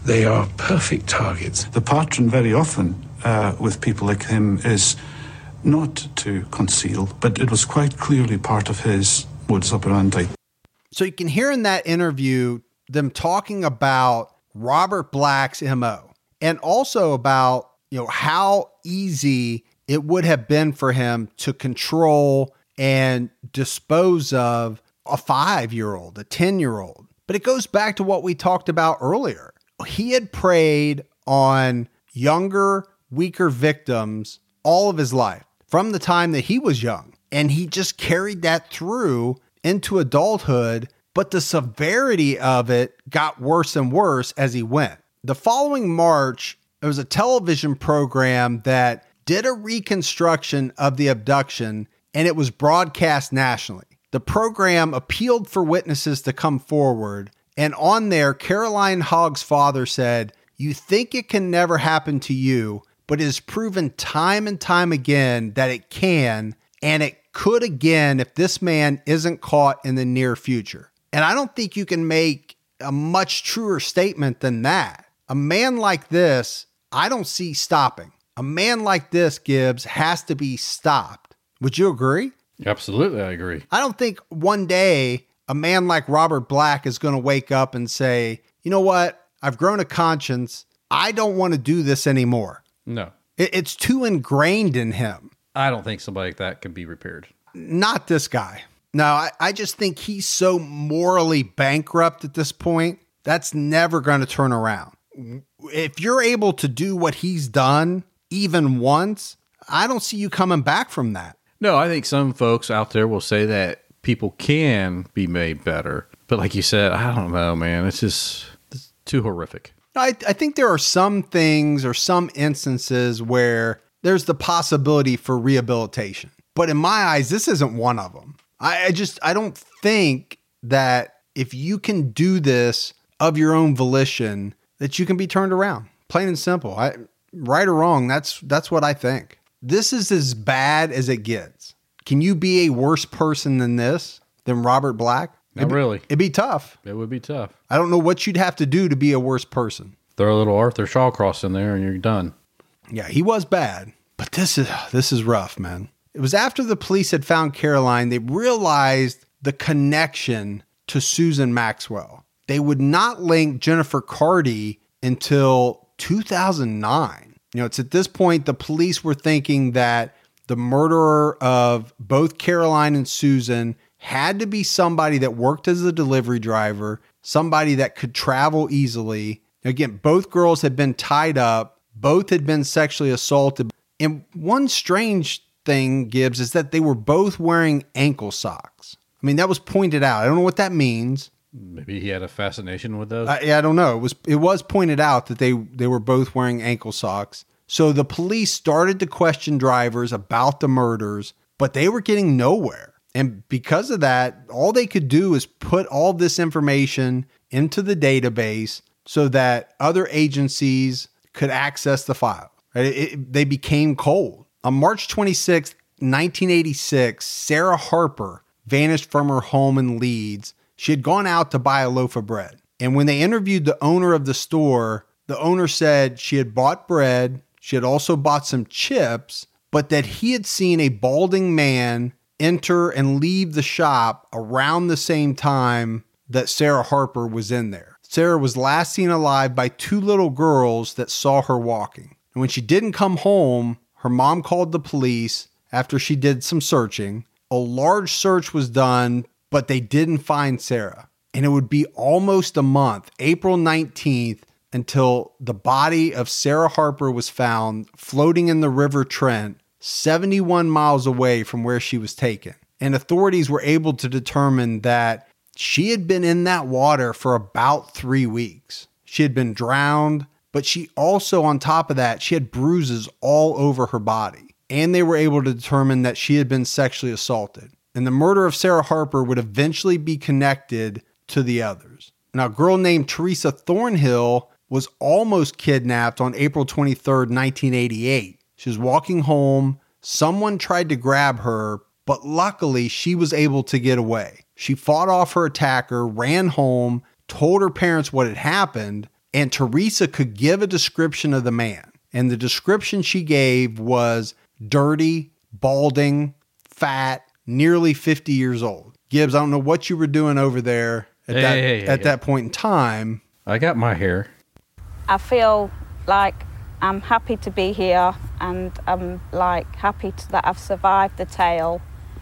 They are perfect targets. The pattern very often uh, with people like him is not to conceal, but it was quite clearly part of his modus operandi. So you can hear in that interview them talking about Robert Black's M O and also about, you know, how easy it would have been for him to control and dispose of a five-year-old, a ten-year-old. But it goes back to what we talked about earlier. He had preyed on younger, weaker victims all of his life from the time that he was young. And he just carried that through into adulthood, but the severity of it got worse and worse as he went. The following March, there was a television program that did a reconstruction of the abduction, and it was broadcast nationally. The program appealed for witnesses to come forward, and on there, Caroline Hogg's father said, "You think it can never happen to you, but it is proven time and time again that it can, and it could again if this man isn't caught in the near future." And I don't think you can make a much truer statement than that. A man like this, I don't see stopping. A man like this, Gibbs, has to be stopped. Would you agree? Absolutely, I agree. I don't think one day a man like Robert Black is going to wake up and say, you know what? I've grown a conscience. I don't want to do this anymore. No. It, it's too ingrained in him. I don't think somebody like that can be repaired. Not this guy. No, I, I just think he's so morally bankrupt at this point. That's never going to turn around. If you're able to do what he's done even once, I don't see you coming back from that. No, I think some folks out there will say that people can be made better. But like you said, I don't know, man. It's just it's too horrific. I, I think there are some things or some instances where there's the possibility for rehabilitation. But in my eyes, this isn't one of them. I, I just, I don't think that if you can do this of your own volition, that you can be turned around. Plain and simple. I, right or wrong, that's that's what I think. This is as bad as it gets. Can you be a worse person than this, than Robert Black? Not it'd be, really. It'd be tough. It would be tough. I don't know what you'd have to do to be a worse person. Throw a little Arthur Shawcross in there and you're done. Yeah, he was bad. But this is this is rough, man. It was after the police had found Caroline, they realized the connection to Susan Maxwell. They would not link Jennifer Carty until two thousand nine. You know, it's at this point the police were thinking that the murderer of both Caroline and Susan had to be somebody that worked as a delivery driver, somebody that could travel easily. Again, both girls had been tied up. Both had been sexually assaulted. And one strange thing, Gibbs, is that they were both wearing ankle socks. I mean, that was pointed out. I don't know what that means. Maybe he had a fascination with those. I, yeah, I don't know. It was it was pointed out that they, they were both wearing ankle socks. So the police started to question drivers about the murders, but they were getting nowhere. And because of that, all they could do is put all this information into the database so that other agencies could access the file. Right? It, it, they became cold. On March twenty-sixth, nineteen eighty-six, Sarah Harper vanished from her home in Leeds. She had gone out to buy a loaf of bread. And when they interviewed the owner of the store, the owner said she had bought bread. She had also bought some chips, but that he had seen a balding man enter and leave the shop around the same time that Sarah Harper was in there. Sarah was last seen alive by two little girls that saw her walking. And when she didn't come home, her mom called the police after she did some searching. A large search was done, but they didn't find Sarah. And it would be almost a month, April nineteenth, until the body of Sarah Harper was found floating in the River Trent, seventy-one miles away from where she was taken. And authorities were able to determine that she had been in that water for about three weeks. She had been drowned, but she also, on top of that, she had bruises all over her body. And they were able to determine that she had been sexually assaulted. And the murder of Sarah Harper would eventually be connected to the others. Now, a girl named Teresa Thornhill was almost kidnapped on April twenty-third, nineteen eighty-eight. She was walking home. Someone tried to grab her, but luckily she was able to get away. She fought off her attacker, ran home, told her parents what had happened, and Teresa could give a description of the man. And the description she gave was dirty, balding, fat, nearly fifty years old. Gibbs, I don't know what you were doing over there at, hey, that, hey, hey, at hey. that point in time. I got my hair. I feel like I'm happy to be here, and I'm like happy to, that I've survived the tale.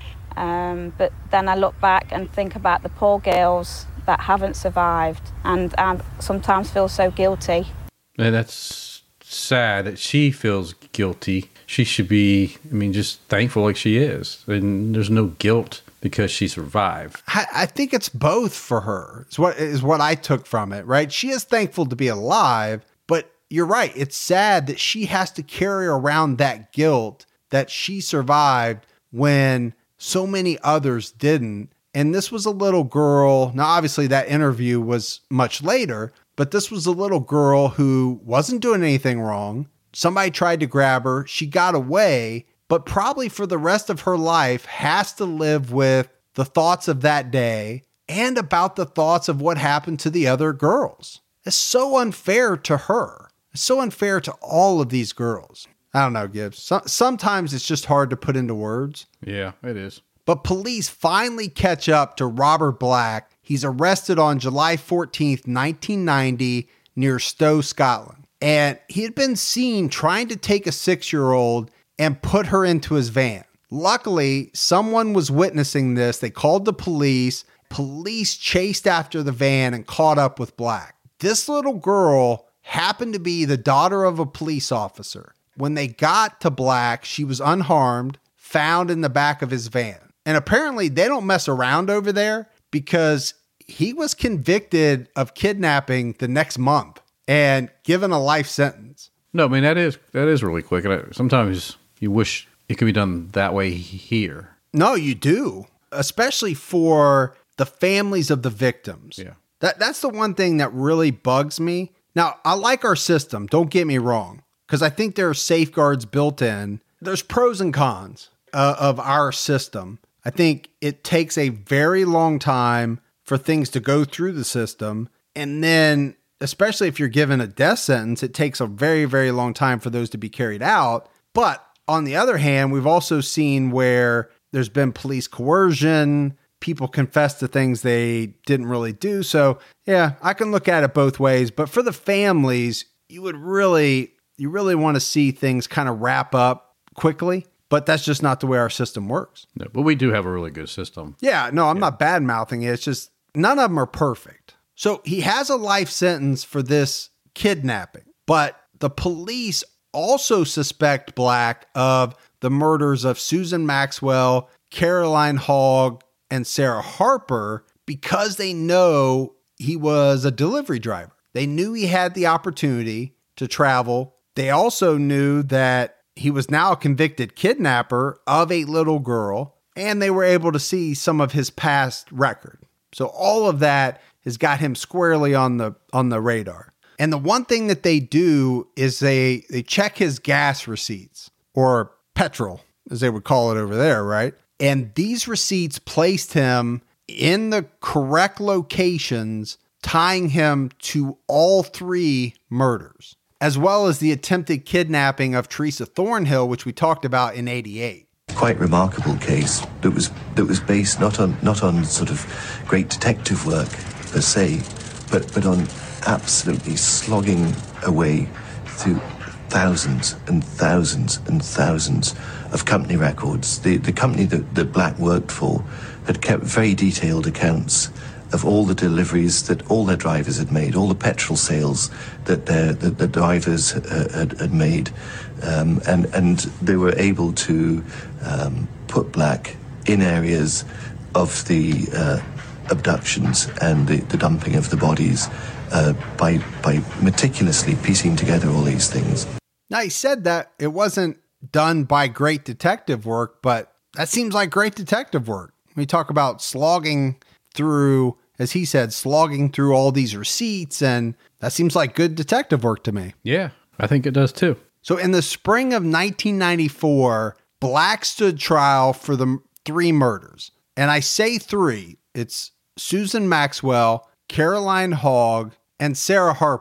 Um, but then I look back and think about the poor girls that haven't survived, and I sometimes feel so guilty. And that's sad that she feels guilty. She should be, I mean, just thankful like she is. And there's no guilt because she survived. I, I think it's both for her, is what, is what I took from it, right? She is thankful to be alive, but you're right. It's sad that she has to carry around that guilt that she survived when so many others didn't. And this was a little girl. Now, obviously, that interview was much later, but this was a little girl who wasn't doing anything wrong. Somebody tried to grab her. She got away, but probably for the rest of her life has to live with the thoughts of that day and about the thoughts of what happened to the other girls. It's so unfair to her. It's so unfair to all of these girls. I don't know, Gibbs. So- sometimes it's just hard to put into words. Yeah, it is. But police finally catch up to Robert Black. He's arrested on July fourteenth, nineteen ninety, near Stowe, Scotland. And he had been seen trying to take a six-year-old and put her into his van. Luckily, someone was witnessing this. They called the police. Police chased after the van and caught up with Black. This little girl happened to be the daughter of a police officer. When they got to Black, she was unharmed, found in the back of his van. And apparently they don't mess around over there because he was convicted of kidnapping the next month and given a life sentence. No, I mean, that is that is really quick. And I, sometimes you wish it could be done that way here. No, you do, especially for the families of the victims. Yeah. That That's the one thing that really bugs me. Now, I like our system, don't get me wrong, because I think there are safeguards built in. There's pros and cons uh, of our system. I think it takes a very long time for things to go through the system. And then, especially if you're given a death sentence, it takes a very, very long time for those to be carried out. But on the other hand, we've also seen where there's been police coercion, people confess to things they didn't really do. So yeah, I can look at it both ways. But for the families, you would really, you really want to see things kind of wrap up quickly. But that's just not the way our system works. No, but we do have a really good system. Yeah, no, I'm yeah. not bad mouthing it. It's just none of them are perfect. So he has a life sentence for this kidnapping, but the police also suspect Black of the murders of Susan Maxwell, Caroline Hogg, and Sarah Harper because they know he was a delivery driver. They knew he had the opportunity to travel. They also knew that he was now a convicted kidnapper of a little girl, and they were able to see some of his past record. So all of that has got him squarely on the on the radar. And the one thing that they do is they they check his gas receipts, or petrol, as they would call it over there, right? And these receipts placed him in the correct locations, tying him to all three murders, as well as the attempted kidnapping of Teresa Thornhill, which we talked about in eighty-eight. Quite remarkable case that was that was based not on not on sort of great detective work per se, but but on absolutely slogging away through thousands and thousands and thousands of company records. The the company that, that Black worked for had kept very detailed accounts of all the deliveries that all their drivers had made, all the petrol sales that their that the drivers uh, had, had made, um, and and they were able to um, put Black in areas of the uh, abductions and the, the dumping of the bodies uh, by by meticulously piecing together all these things. Now, he said that it wasn't done by great detective work, but that seems like great detective work. We talk about slogging through, as he said, slogging through all these receipts, and that seems like good detective work to me. Yeah, I think it does too. So in the spring of nineteen ninety-four, Black stood trial for the three murders. And I say three. It's Susan Maxwell, Caroline Hogg, and Sarah Harper.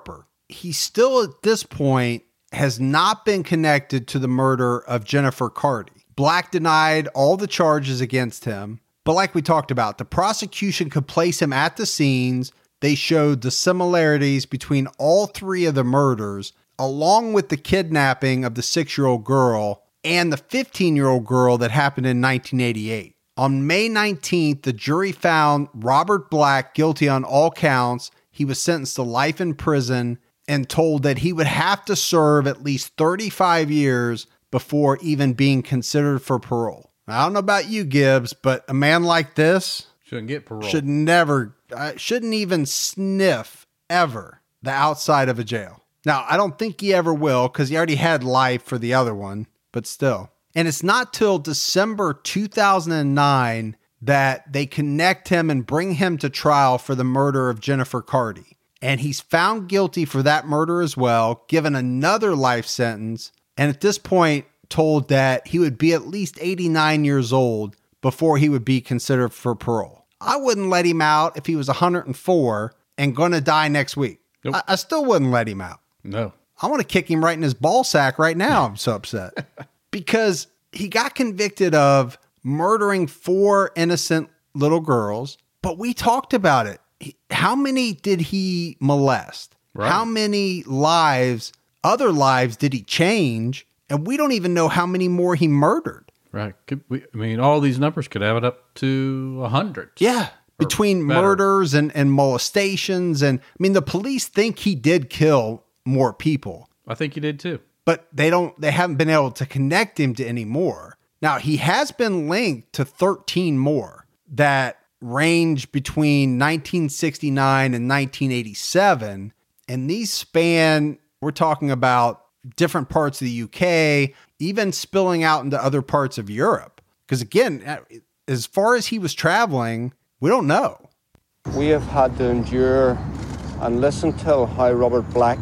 he still at this point has not been connected to the murder of Jennifer Carty. Black denied all the charges against him, but like we talked about, the prosecution could place him at the scenes. They showed the similarities between all three of the murders, along with the kidnapping of the six-year-old girl and the fifteen-year-old girl that happened in nineteen eighty-eight. On May nineteenth, the jury found Robert Black guilty on all counts. He was sentenced to life in prison and told that he would have to serve at least thirty-five years before even being considered for parole. I don't know about you, Gibbs, but a man like this shouldn't get parole. Should never, uh, shouldn't even sniff ever the outside of a jail. Now, I don't think he ever will because he already had life for the other one, but still. And it's not till December two thousand nine that they connect him and bring him to trial for the murder of Jennifer Carty. And he's found guilty for that murder as well, given another life sentence, and at this point told that he would be at least eighty-nine years old before he would be considered for parole. I wouldn't let him out if he was one hundred four and going to die next week. Nope. I, I still wouldn't let him out. No. I want to kick him right in his ball sack right now. I'm so upset. Because he got convicted of murdering four innocent little girls, but we talked about it. How many did he molest? Right. How many lives, other lives did he change? And we don't even know how many more he murdered. Right. Could we, I mean, all these numbers could add up to a hundred. Yeah. Between better. murders and, and molestations. And I mean, the police think he did kill more people. I think he did too. But they don't, they haven't been able to connect him to any more. Now, he has been linked to thirteen more that range between nineteen sixty-nine and nineteen eighty-seven. And these span, we're talking about different parts of the U K, even spilling out into other parts of Europe. Because again, as far as he was traveling, we don't know. We have had to endure and listen to how Robert Black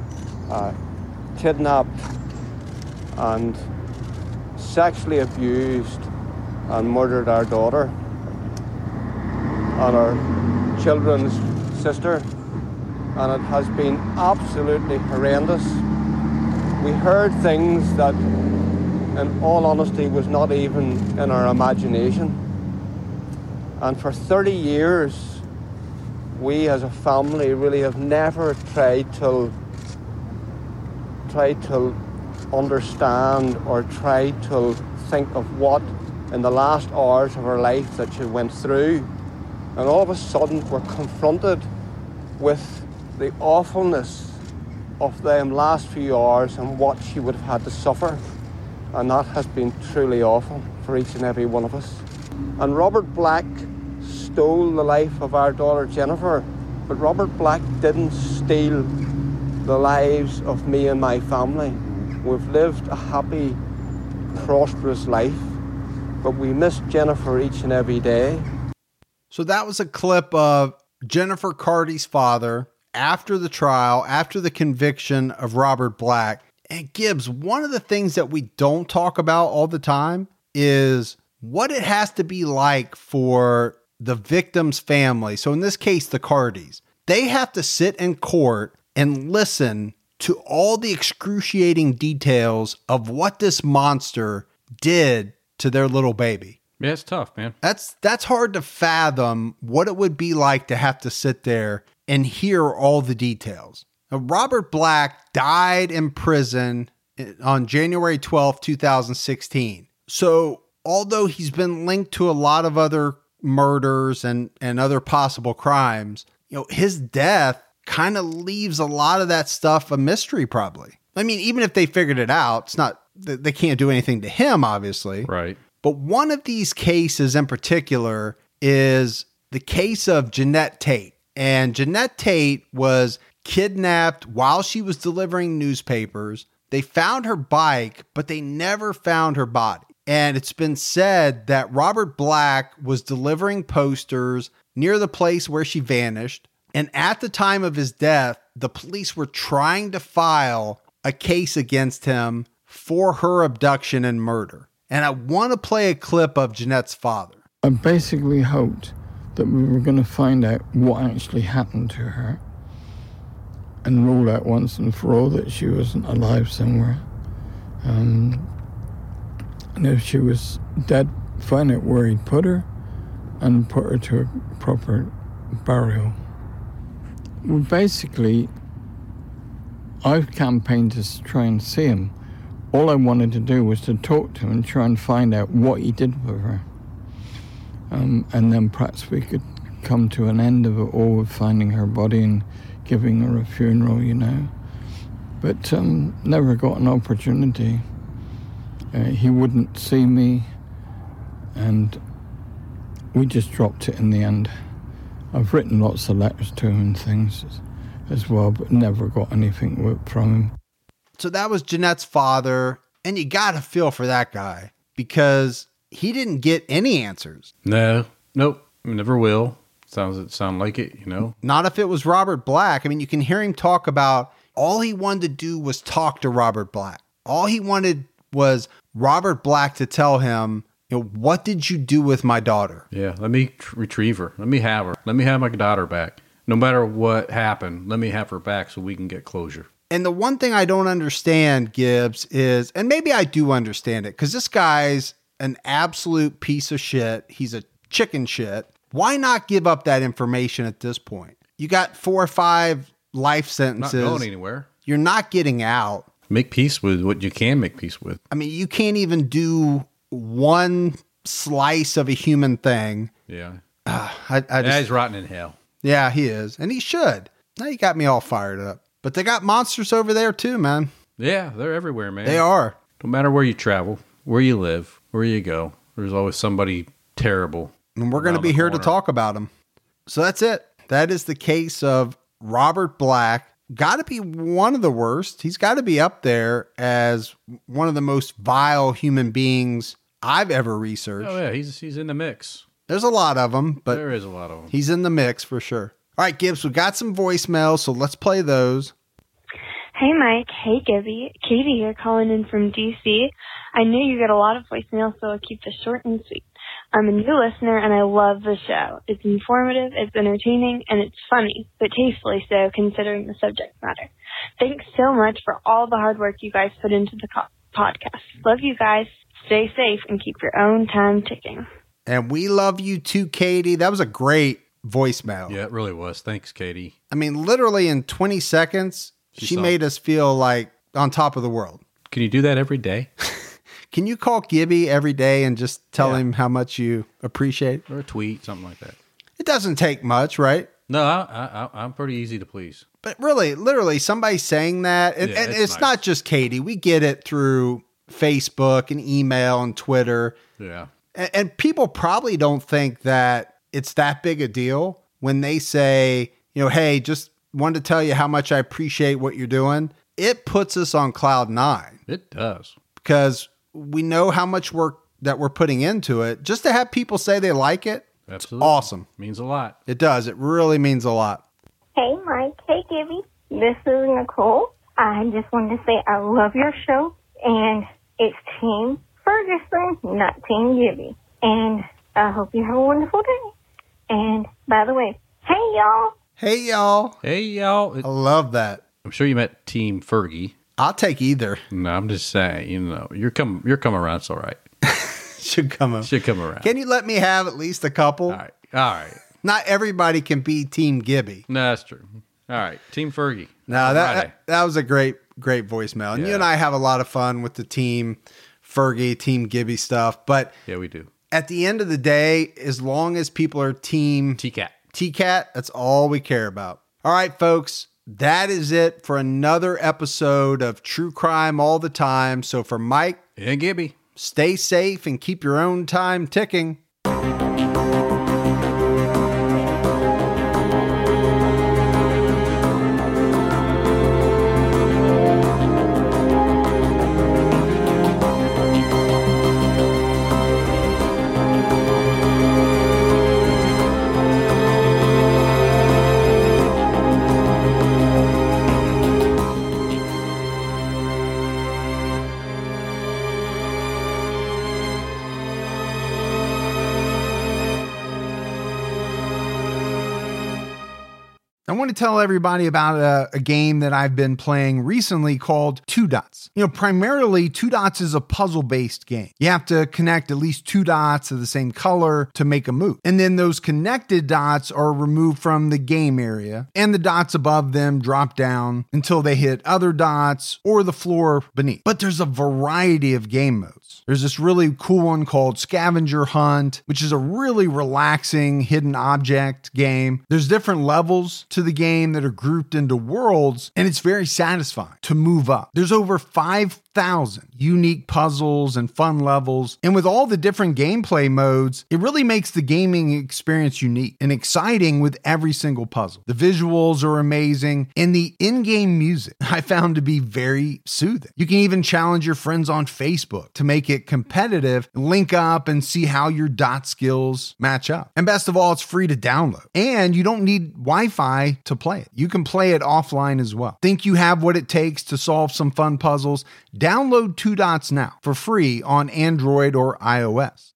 uh, kidnapped and sexually abused and murdered our daughter and our children's sister, and it has been absolutely horrendous. We heard things that, in all honesty, was not even in our imagination. And for thirty years, we as a family really have never tried to try to understand or try to think of what in the last hours of her life that she went through. And all of a sudden we're confronted with the awfulness of them last few hours and what she would have had to suffer. And that has been truly awful for each and every one of us. And Robert Black stole the life of our daughter Jennifer, but Robert Black didn't steal the lives of me and my family. We've lived a happy, prosperous life, but we miss Jennifer each and every day. So that was a clip of Jennifer Carty's father after the trial, after the conviction of Robert Black. And Gibbs, one of the things that we don't talk about all the time is what it has to be like for the victim's family. So in this case, the Cartys, they have to sit in court and listen to all the excruciating details of what this monster did to their little baby. Yeah, it's tough, man. That's that's hard to fathom what it would be like to have to sit there and hear all the details. Now, Robert Black died in prison on January twelfth, twenty sixteen. So although he's been linked to a lot of other murders and, and other possible crimes, you know, his death kind of leaves a lot of that stuff a mystery, probably. I mean, even if they figured it out, it's not, they can't do anything to him, obviously. Right. But one of these cases in particular is the case of Jeanette Tate. And Jeanette Tate was kidnapped while she was delivering newspapers. They found her bike, but they never found her body. And it's been said that Robert Black was delivering posters near the place where she vanished. And at the time of his death, the police were trying to file a case against him for her abduction and murder. And I want to play a clip of Jeanette's father. I basically hoped that we were going to find out what actually happened to her. and rule out once and for all that she wasn't alive somewhere. Um, and if she was dead, find out where he'd put her and put her to a proper burial. Well, basically, I've campaigned to try and see him. All I wanted to do was to talk to him and try and find out what he did with her. Um, and then perhaps we could come to an end of it all with finding her body and giving her a funeral, you know. But um, never got an opportunity. Uh, he wouldn't see me, and we just dropped it in the end. I've written lots of letters to him and things as well, but never got anything from him. So that was Jeanette's father, and you got to feel for that guy because he didn't get any answers. No, nope, never will. Sounds it sound like it, you know. Not if it was Robert Black. I mean, you can hear him talk about all he wanted to do was talk to Robert Black. All he wanted was Robert Black to tell him, you know, what did you do with my daughter? Yeah, let me tr- retrieve her. Let me have her. Let me have my daughter back. No matter what happened, let me have her back so we can get closure. And the one thing I don't understand, Gibbs, is, and maybe I do understand it, because this guy's an absolute piece of shit. He's a chicken shit. Why not give up that information at this point? You got four or five life sentences. Not going anywhere. You're not getting out. Make peace with what you can make peace with. I mean, you can't even do one slice of a human thing. Yeah. Uh, I, I just, yeah, he's rotten in hell. Yeah, he is. And he should. Now you got me all fired up. But they got monsters over there too, man. Yeah, they're everywhere, man. They are. No matter where you travel, where you live, where you go, there's always somebody terrible. And we're going to be here to talk about them. So that's it. That is the case of Robert Black. Got to be one of the worst. He's got to be up there as one of the most vile human beings I've ever researched. Oh, yeah, he's he's in the mix. There's a lot of them, but there is a lot of them. He's in the mix for sure. All right, Gibbs, we got some voicemails, so let's play those. Hey, Mike. Hey, Gibby. Katie here calling in from D C. I know you get a lot of voicemails, so I'll keep this short and sweet. I'm a new listener, and I love the show. It's informative, it's entertaining, and it's funny, but tastefully so considering the subject matter. Thanks so much for all the hard work you guys put into the co- podcast. Love you guys. Stay safe and keep your own time ticking. And we love you too, Katie. That was a great voicemail. Yeah, it really was. Thanks, Katie. I mean, literally in twenty seconds, she, she made us feel like on top of the world. Can you do that every day? Can you call Gibby every day and just tell yeah. him how much you appreciate it? Or a tweet, something like that. It doesn't take much, right? No, I, I, I'm pretty easy to please. But really, literally, somebody saying that, and, yeah, and it's, it's nice. Not just Katie. We get it through Facebook and email and Twitter. Yeah. And, and people probably don't think that it's that big a deal when they say, you know, hey, just wanted to tell you how much I appreciate what you're doing. It puts us on cloud nine. It does. Because we know how much work that we're putting into it. Just to have people say they like it, absolutely, it's awesome. Means a lot. It does. It really means a lot. Hey, Mike. Hey, Gibby. This is Nicole. I just wanted to say I love your show, and it's Team Ferguson, not Team Gibby. And I hope you have a wonderful day. And by the way, hey, y'all. Hey, y'all. Hey, y'all. I love that. I'm sure you met Team Fergie. I'll take either. No, I'm just saying, you know, you're come, you're coming around. It's all right. Should come around. Should come around. Can you let me have at least a couple? All right. All right. Not everybody can be Team Gibby. No, that's true. All right. Team Fergie. No, that, that that was a great, great voicemail. And yeah. you and I have a lot of fun with the Team Fergie, Team Gibby stuff. But yeah, we do. At the end of the day, as long as people are Team T-Cat, T-Cat, that's all we care about. All right, folks. That is it for another episode of True Crime All the Time. So for Mike and Gibby, stay safe and keep your own time ticking. I want to tell everybody about a, a game that I've been playing recently called Two Dots. You know, primarily Two Dots is a puzzle-based game. You have to connect at least two dots of the same color to make a move. And then those connected dots are removed from the game area, and the dots above them drop down until they hit other dots or the floor beneath. But there's a variety of game modes. There's this really cool one called Scavenger Hunt, which is a really relaxing hidden object game. There's different levels to the game that are grouped into worlds, and it's very satisfying to move up. There's over five thousand unique puzzles and fun levels, and with all the different gameplay modes, it really makes the gaming experience unique and exciting with every single puzzle. The visuals are amazing, and the in-game music I found to be very soothing. You can even challenge your friends on Facebook to make it competitive, link up and see how your dot skills match up. And best of all, it's free to download, and you don't need Wi-Fi to play it. You can play it offline as well. Think you have what it takes to solve some fun puzzles? Download Two Dots now for free on Android or iOS.